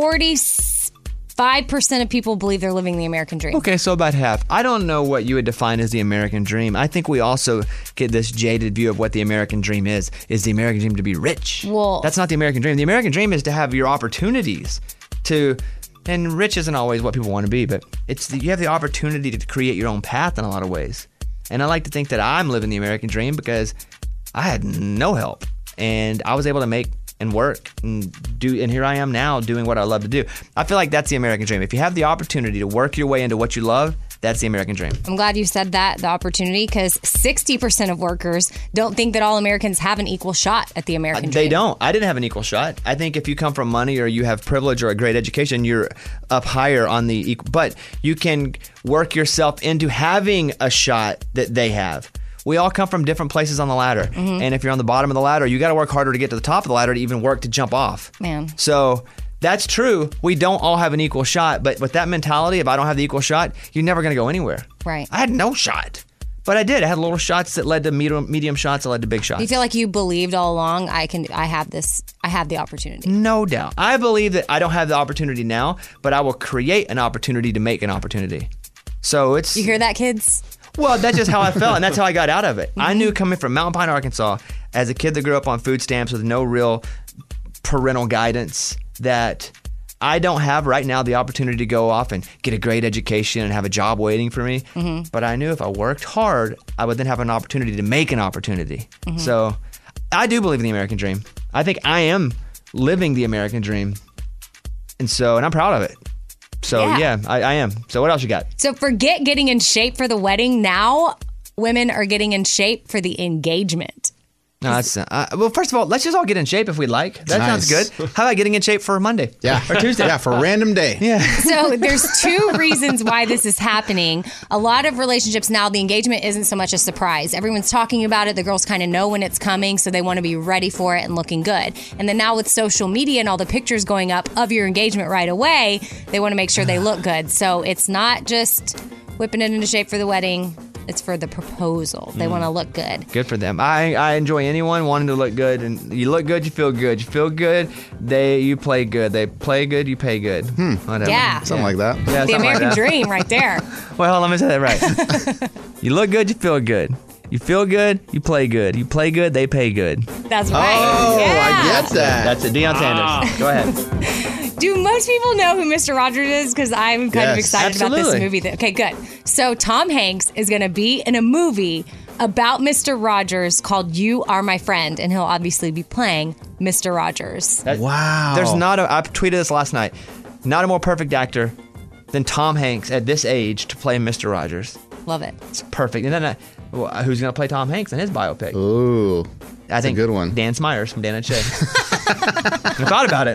forty-five percent of people believe they're living the American dream. Okay, so about half. I don't know what you would define as the American dream. I think we also get this jaded view of what the American dream is. Is the American dream to be rich? Well- that's not the American dream. The American dream is to have your opportunities to, and rich isn't always what people want to be, but it's the, you have the opportunity to create your own path in a lot of ways. And I like to think that I'm living the American dream because I had no help, and I was able to make and work and do, and here I am now doing what I love to do. I feel like that's the American dream. If you have the opportunity to work your way into what you love, that's the American dream. I'm glad you said that, the opportunity, because sixty percent of workers don't think that all Americans have an equal shot at the American dream. They don't. I didn't have an equal shot. I think if you come from money or you have privilege or a great education, you're up higher on the equal. But you can work yourself into having a shot that they have. We all come from different places on the ladder. Mhm. And if you're on the bottom of the ladder, you got to work harder to get to the top of the ladder to even work to jump off. Man. So that's true. We don't all have an equal shot. But with that mentality, if I don't have the equal shot, you're never going to go anywhere. Right. I had no shot. But I did. I had little shots that led to medium, medium shots that led to big shots. Do you feel like you believed all along, I can, I have this, I have the opportunity? No doubt. I believe that I don't have the opportunity now, but I will create an opportunity to make an opportunity. So it's... You hear that, kids? Well, that's just how I felt, and that's how I got out of it. Mm-hmm. I knew coming from Mountain Pine, Arkansas, as a kid that grew up on food stamps with no real parental guidance, that I don't have right now the opportunity to go off and get a great education and have a job waiting for me. Mhm. But I knew if I worked hard, I would then have an opportunity to make an opportunity. Mhm. So I do believe in the American dream. I think I am living the American dream. And so, and I'm proud of it. So Yeah. yeah, I, I am. So what else you got? So forget getting in shape for the wedding. Now women are getting in shape for the engagement. No, that's uh, well. First of all, let's just all get in shape if we'd like. That Nice. sounds good. How about getting in shape for Monday? Yeah. or Tuesday? Yeah, for a random day. Yeah. So there's two reasons why this is happening. A lot of relationships now, the engagement isn't so much a surprise. Everyone's talking about it. The girls kind of know when it's coming, so they want to be ready for it and looking good. And then now with social media and all the pictures going up of your engagement right away, they want to make sure they look good. So it's not just whipping it into shape for the wedding. It's for the proposal. They Mm. want to look good. Good for them. I, I enjoy anyone wanting to look good, and you look good, you feel good. You feel good, they you play good. They play good, you pay good. Hmm. Whatever. Yeah. Something like that. Yeah, The something like American that. dream right there. Well, let me say that right. You look good, you feel good. You feel good, you play good. You play good, they pay good. That's right. Oh, yeah. I get that. That's it. Deion Sanders. Go ahead. Do most people know who Mister Rogers is? Because I'm kind of Yes. excited about this Absolutely. movie. That, okay, good. So Tom Hanks is going to be in a movie about Mister Rogers called You Are My Friend, and he'll obviously be playing Mister Rogers. That- Wow. There's not a. I tweeted this last night. Not a more perfect actor than Tom Hanks at this age to play Mister Rogers. Love it. It's perfect. And then uh, well, who's going to play Tom Hanks in his biopic? Ooh. I think a good one. Dan Smyers from Dan and Shay. I thought about it.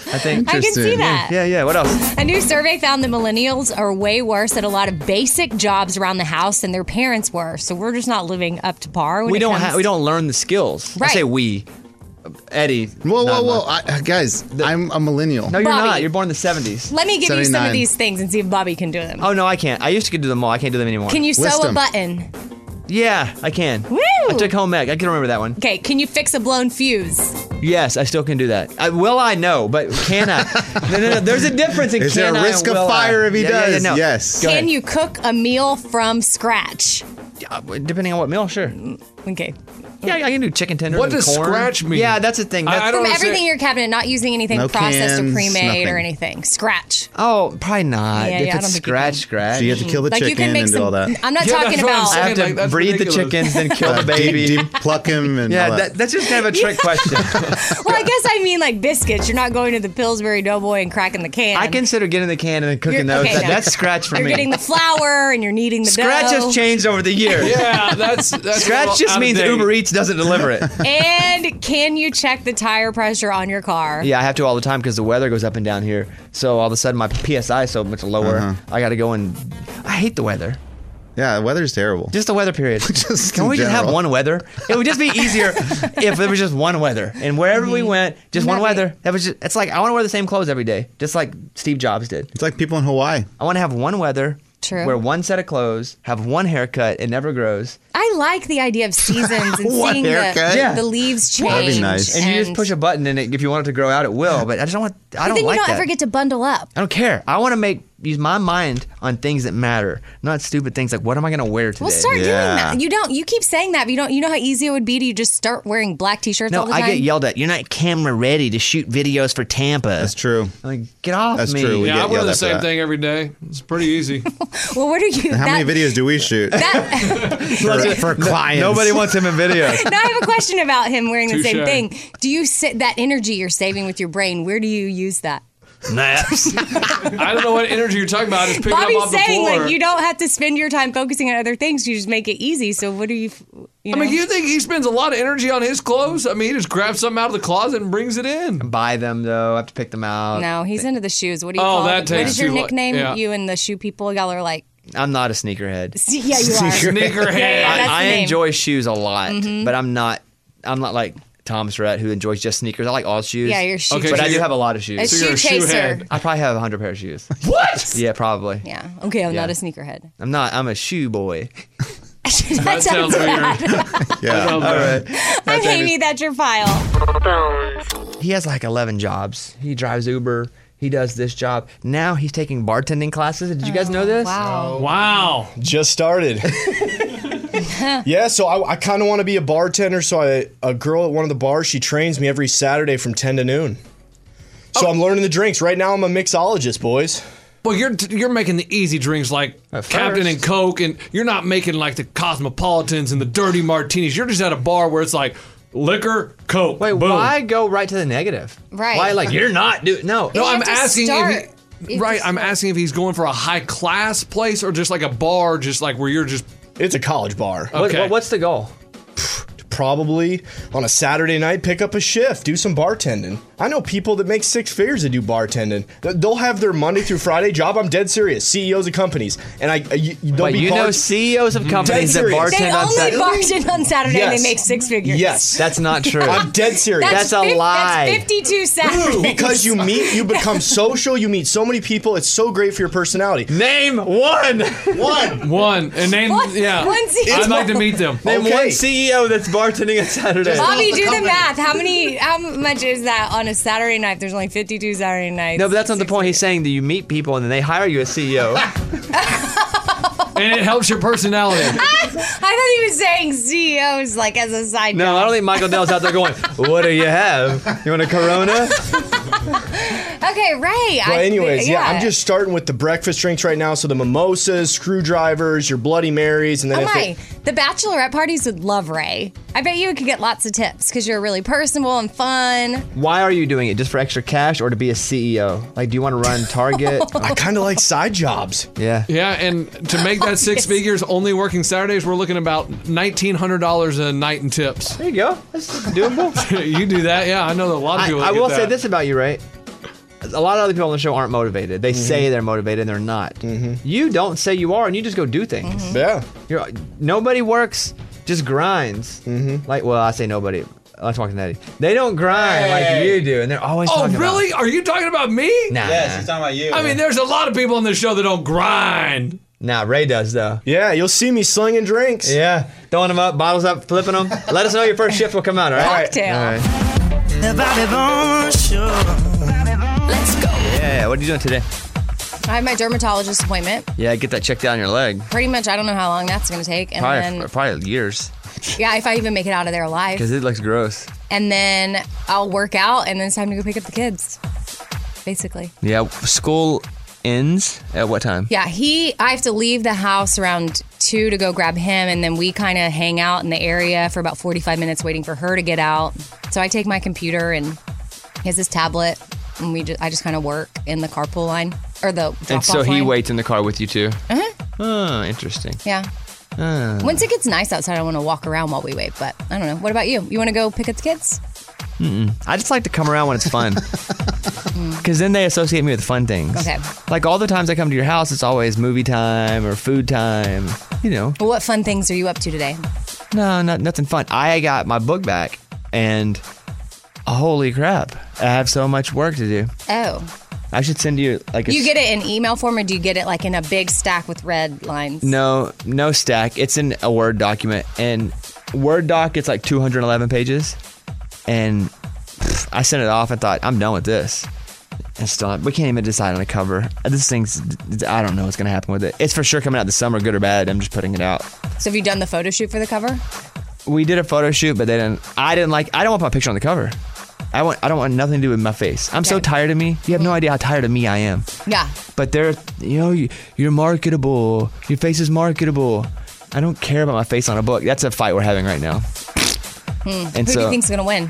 I think. I can see that. Yeah, yeah. What else? A new survey found that millennials are way worse at a lot of basic jobs around the house than their parents were. So we're just not living up to par. When We it don't comes ha- we don't learn the skills. I Right. say we. Eddie. Whoa, whoa, not whoa. much. I, guys, I'm a millennial. No, you're Bobby. not. You're born in the seventies. Let me give you some of seventy-nine. these things and see if Bobby can do them. Oh, no, I can't. I used to do them all. I can't do them anymore. Can you sew a button? Yeah, I can. Woo! I took home ec. I can remember that one. Okay, can you fix a blown fuse? Yes, I still can do that. I, will I? No, but can I? no, no, no. There's a difference in Is can there a I risk and of will fire I. if he Yeah, yeah, yeah, does? no. Yes. Go Can ahead. you cook a meal from scratch? Uh, Depending on what meal, sure. Okay. Yeah, I can do chicken tenders. What and does corn. scratch mean? Yeah, that's the thing. I- That's, I don't From understand. everything in your cabinet, not using anything No processed cans, or pre-made nothing. or anything. Scratch. oh, probably not. Yeah, if yeah, I it's don't think you scratch, can. scratch. So you have to kill the Like you chicken can make and do some. all that. I'm not Yeah, talking that's what I'm about. I have saying, to like, that's breed ridiculous. the chickens, then kill the Uh, baby. deep, deep pluck him and yeah, all that, that's just kind of a trick question. Well, I guess I mean like biscuits. You're not going to the Pillsbury Doughboy and cracking the can. I consider getting the can and then cooking You're- those. okay, That- no. That's scratch for You're me. getting the flour and you're kneading the Scratch dough. has changed over the years. Yeah, that's that's Scratch a little just out of means date. Uber Eats doesn't deliver it. And can you check the tire pressure on your car? Yeah, I have to all the time because the weather goes up and down here. So all of a sudden my P S I is so much lower. Uh-huh. I got to go and I hate the weather. Yeah, the weather's terrible. Just the weather period. Just Can in we just have general. one weather? It would just be easier if it was just one weather. And wherever we went, just one That'd be- weather. That was just, it's like I want to wear the same clothes every day, just like Steve Jobs did. It's like people in Hawaii. I want to have one weather, True. wear one set of clothes, have one haircut, it never grows. I like the idea of seasons and One seeing the, haircut? Yeah. the leaves change. That'd be nice. And, you just push a button and it, if you want it to grow out, it will. But I just don't want, I But don't then like you don't that. ever get to bundle up. I don't care. I want to make use my mind on things that matter, not stupid things like what am I going to wear today? Well, start doing Yeah. that. You don't. You keep saying that, but you don't. You know how easy it would be to just start wearing black t-shirts No, all the I time. get yelled at. You're not camera ready to shoot videos for Tampa. That's true. I'm like, get off That's me. true. We Yeah, get I wear yelled the at for same that. thing every day. It's pretty easy. Well, what are you? How that, many videos do we shoot for, for clients? Nobody wants him in videos. Now I have a question about him wearing the same Touche. thing. Do you sit that energy you're saving with your brain? Where do you use that? Naps. I don't know what energy you're talking about. Just pick it up Bobby's off the saying floor. like you don't have to spend your time focusing on other things. You just make it easy. So what are you? You I know? mean, you think he spends a lot of energy on his clothes? I mean, he just grabs something out of the closet and brings it in. Buy them though. I have to pick them out. no, he's into the shoes. What do you Oh, call that it? What takes is your too lo- nickname? yeah. You and the shoe people, y'all are like. I'm not a sneakerhead. Yeah, you are. Sneakerhead. Yeah, yeah, that's I, I the name. enjoy shoes a lot, Mhm. but I'm not. I'm not like Thomas Rhett who enjoys just sneakers. I like all shoes. Yeah, you're a shoe Okay, But so I do you're- have a lot of shoes. A So shoe you're a shoe chaser. head. I probably have a hundred pair of shoes. What? Yeah, probably. Yeah. Okay, I'm Yeah. not a sneakerhead. I'm not. I'm a shoe boy. that, That sounds bad. weird. Yeah. All right. I'm Amy. That's your file. Bones. He has like eleven jobs. He drives Uber. He does this job. Now he's taking bartending classes. Did you guys know this? Wow. Wow. Just started. Yeah, so I, I kind of want to be a bartender. So I, a girl at one of the bars, she trains me every Saturday from ten to noon. So I'm learning the drinks. Right now I'm a mixologist, boys. Well, you're you're making the easy drinks like At Captain first. and Coke, and you're not making like the Cosmopolitans and the dirty martinis. You're just at a bar where it's like liquor, Coke. Wait, boom. why go right to the negative? Right. Why like you're not doing? No. No, You I'm have to asking start. if he, You have right. to I'm start. asking if he's going for a high class place or just like a bar, just like where you're just It's a college bar. What, okay. what- what's the goal? Probably on a Saturday night, pick up a shift, do some bartending. I know people that make six figures that do bartending. They'll have their Monday through Friday job. I'm dead serious. C E Os of companies, and I, I you, they'll Wait, be you know part- C E Os of companies that serious. bartend They on only Saturday? bartend on Saturday and Yes. they make six figures. Yes, That's not true. I'm dead serious. That's a fif- lie. That's fifty-two Saturdays. Because you meet, you become social. You meet so many people. It's so great for your personality. Name one. One. one and name One- yeah. one C E O. I'd like to meet them. Name Okay. one C E O that's bartending on Saturday. Bobby, the do the company. math. How many? How much is that on a Saturday night? There's only fifty-two Saturday nights. No, but that's not the point. He's saying that you meet people and then they hire you as C E O. And it helps your personality. I thought he was saying C E Os like as a side No, job. I don't think Michael Dell's out there going, what do you have? You want a Corona? Okay, right. But I- anyways, yeah. I'm just starting with the breakfast drinks right now. So the mimosas, screwdrivers, your Bloody Marys, and then Oh if my! it, The bachelorette parties would love Ray. I bet you could get lots of tips because you're really personable and fun. Why are you doing it? Just for extra cash or to be a C E O? Like, do you want to run Target? I kind of like side jobs. Yeah. Yeah, and to make that six figures only working Saturdays, we're looking about nineteen hundred dollars a night in tips. There you go. That's doable. You do that, yeah. I know that a lot of I, people. I that get will that. say this about you, right? a lot of other people on the show aren't motivated. They Mm-hmm. say they're motivated and they're not. You don't say you are, and you just go do things. Mm-hmm. Yeah. You're, nobody works, just grinds. Mm-hmm. Like, well, I say nobody. I'm talking to Eddie. They don't grind like Hey. you do, and they're always Oh, talking really? Are you talking about me? Nah. Yes, he's talking about you. I mean, there's a lot of people on this show that don't grind. Nah, Ray does, though. Yeah, you'll see me slinging drinks. Yeah, throwing them up, bottles up, flipping them. Let us know your first shift will come out, all right? Cocktail. All right. Bobby Bonjour. Let's go. Yeah, what are you doing today? I have my dermatologist appointment. Yeah, get that checked out on your leg. Pretty much, I don't know how long that's going to take. And Probably, then, probably years, yeah, if I even make it out of there alive. because it looks gross. And then I'll work out, and then it's time to go pick up the kids, basically. Yeah, school ends at what time? Yeah, he. I have to leave the house around two to go grab him, and then we kind of hang out in the area for about forty-five minutes waiting for her to get out. So I take my computer, and he has his tablet, and we just, I just kind of work in the carpool line, or the drop-off And so he line. waits in the car with you, too? Uh-huh. Oh, interesting. Yeah. Ah. Once it gets nice outside, I want to walk around while we wait, but I don't know. What about you? You want to go pick up the kids? Mm-mm. I just like to come around when it's fun. Because then they associate me with fun things. Okay. Like all the times I come to your house, it's always movie time or food time. You know. Well, what fun things are you up to today? No, not, nothing fun. I got my book back, and holy crap, I have so much work to do. Oh. I should send you like a You get it in email form, or do you get it like in a big stack with red lines? No, no stack. It's in a Word document. And Word doc, it's like two hundred eleven pages. And pff, I sent it off and thought, I'm done with this. And still, we can't even decide on a cover. This thing's, I don't know what's going to happen with it. It's for sure coming out this summer, good or bad. I'm just putting it out. So have you done the photo shoot for the cover? We did a photo shoot, but they didn't, I didn't like, I don't want my picture on the cover. I want, I don't want nothing to do with my face. I'm so Okay. tired of me. You have no idea how tired of me I am. Yeah. But they're, you know, you- you're marketable. Your face is marketable. I don't care about my face on a book. That's a fight we're having right now. Hmm. And Who do so- you think's going to win?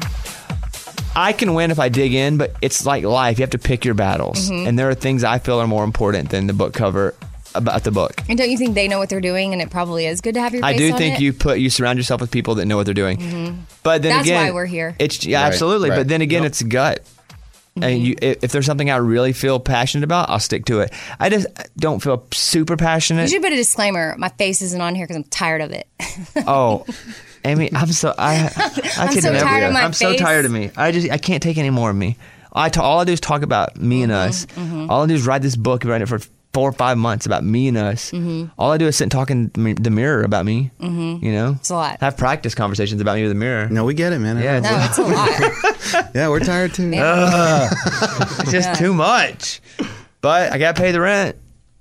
I can win if I dig in, but it's like life. You have to pick your battles. Mhm. And there are things I feel are more important than the book cover about the book. And don't you think they know what they're doing, and it probably is good to have your I face do on think it? you put you surround yourself with people that know what they're doing. Mhm. But then That's again, why we're here. It's yeah, Right, absolutely. right. But then again, it's gut. Mm-hmm. And you, if if there's something I really feel passionate about, I'll stick to it. I just don't feel super You passionate. should put a disclaimer. My face isn't on here because I'm tired of it. Oh, Amy, I'm so I I I'm could so never. tired of my I'm so face. tired of me. I just I can't take any more of me. I ta- all I do is talk about me and us. mhm. All I do is write this book, write it for four or five months about me and us. Mhm. All I do is sit and talk in the mi- the mirror about me. Mhm. You know, It's a lot. have practice conversations about me with the mirror. No, we get it, man. Yeah, No, it's a lot. Yeah, we're tired too. Ugh. it's just Yeah. too much. But I gotta pay the rent.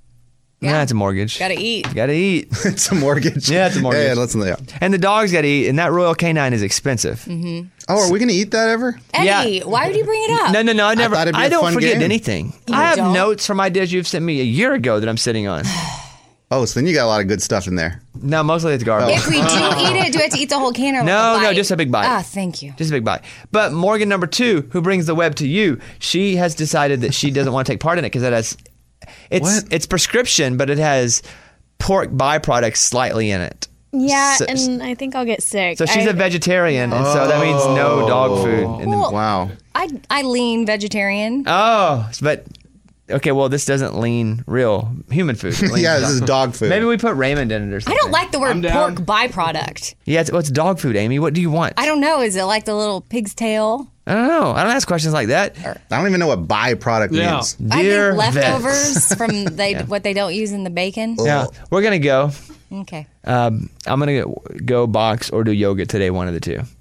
Yeah, it's a mortgage. Gotta eat. Gotta eat. It's a mortgage. Yeah, it's a mortgage. Yeah, yeah, let's yeah. And the dogs gotta eat, and that Royal Canine is expensive. Mm-hmm. Oh, are we gonna eat that ever? Eddie, why would you bring it up? No, no, no. I never. thought I, it'd be a don't fun forget game. anything. You I have don't? notes from ideas you've sent me a year ago that I'm sitting on. Oh, so then you got a lot of good stuff in there. No, mostly it's garbage. If we do eat it, do we have to eat the whole can or No, like a no, bite? just a big bite. Ah, thank you. Just a big bite. But Morgan number two, who brings the web to you, she has decided that she doesn't want to take part in it because it has, it's What? it's prescription, but it has pork byproducts slightly in it. Yeah, So- and I think I'll get sick. So she's I- a vegetarian, and so that means no dog food. In the, Well- Wow. I I lean vegetarian. oh, but okay, well this doesn't lean real human food. It leans Yeah, this is dog food. Maybe we put Raymond in it or I something. don't like the word I'm down. pork byproduct. Yeah, it's, well, it's dog food, Amy. What do you want? I don't know. Is it like the little pig's tail? I don't know. I don't ask questions like that. I don't even know what byproduct Yeah. means. Dear I think vets. leftovers from they what they don't use in the bacon. Yeah, we're gonna go. Okay. Um, I'm gonna go, go box or do yoga today. One of the two.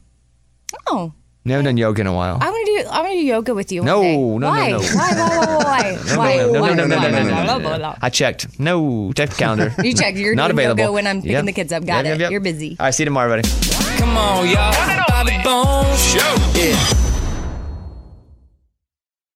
Oh, Never done yoga in a while. I want to do I want to do yoga with you. one No, day. no, no, why? no. Why? Why? Why? Why? No, Why? no, no, Why? no, no, no, Why? no, no, Why? no, Why? no. Why? I checked. No, check the calendar. You check. You're Not doing available. yoga when I'm picking Yep. the kids up. Got Yep, it. yep, yep. You're busy. All right, see you tomorrow, everybody. Come on, y'all.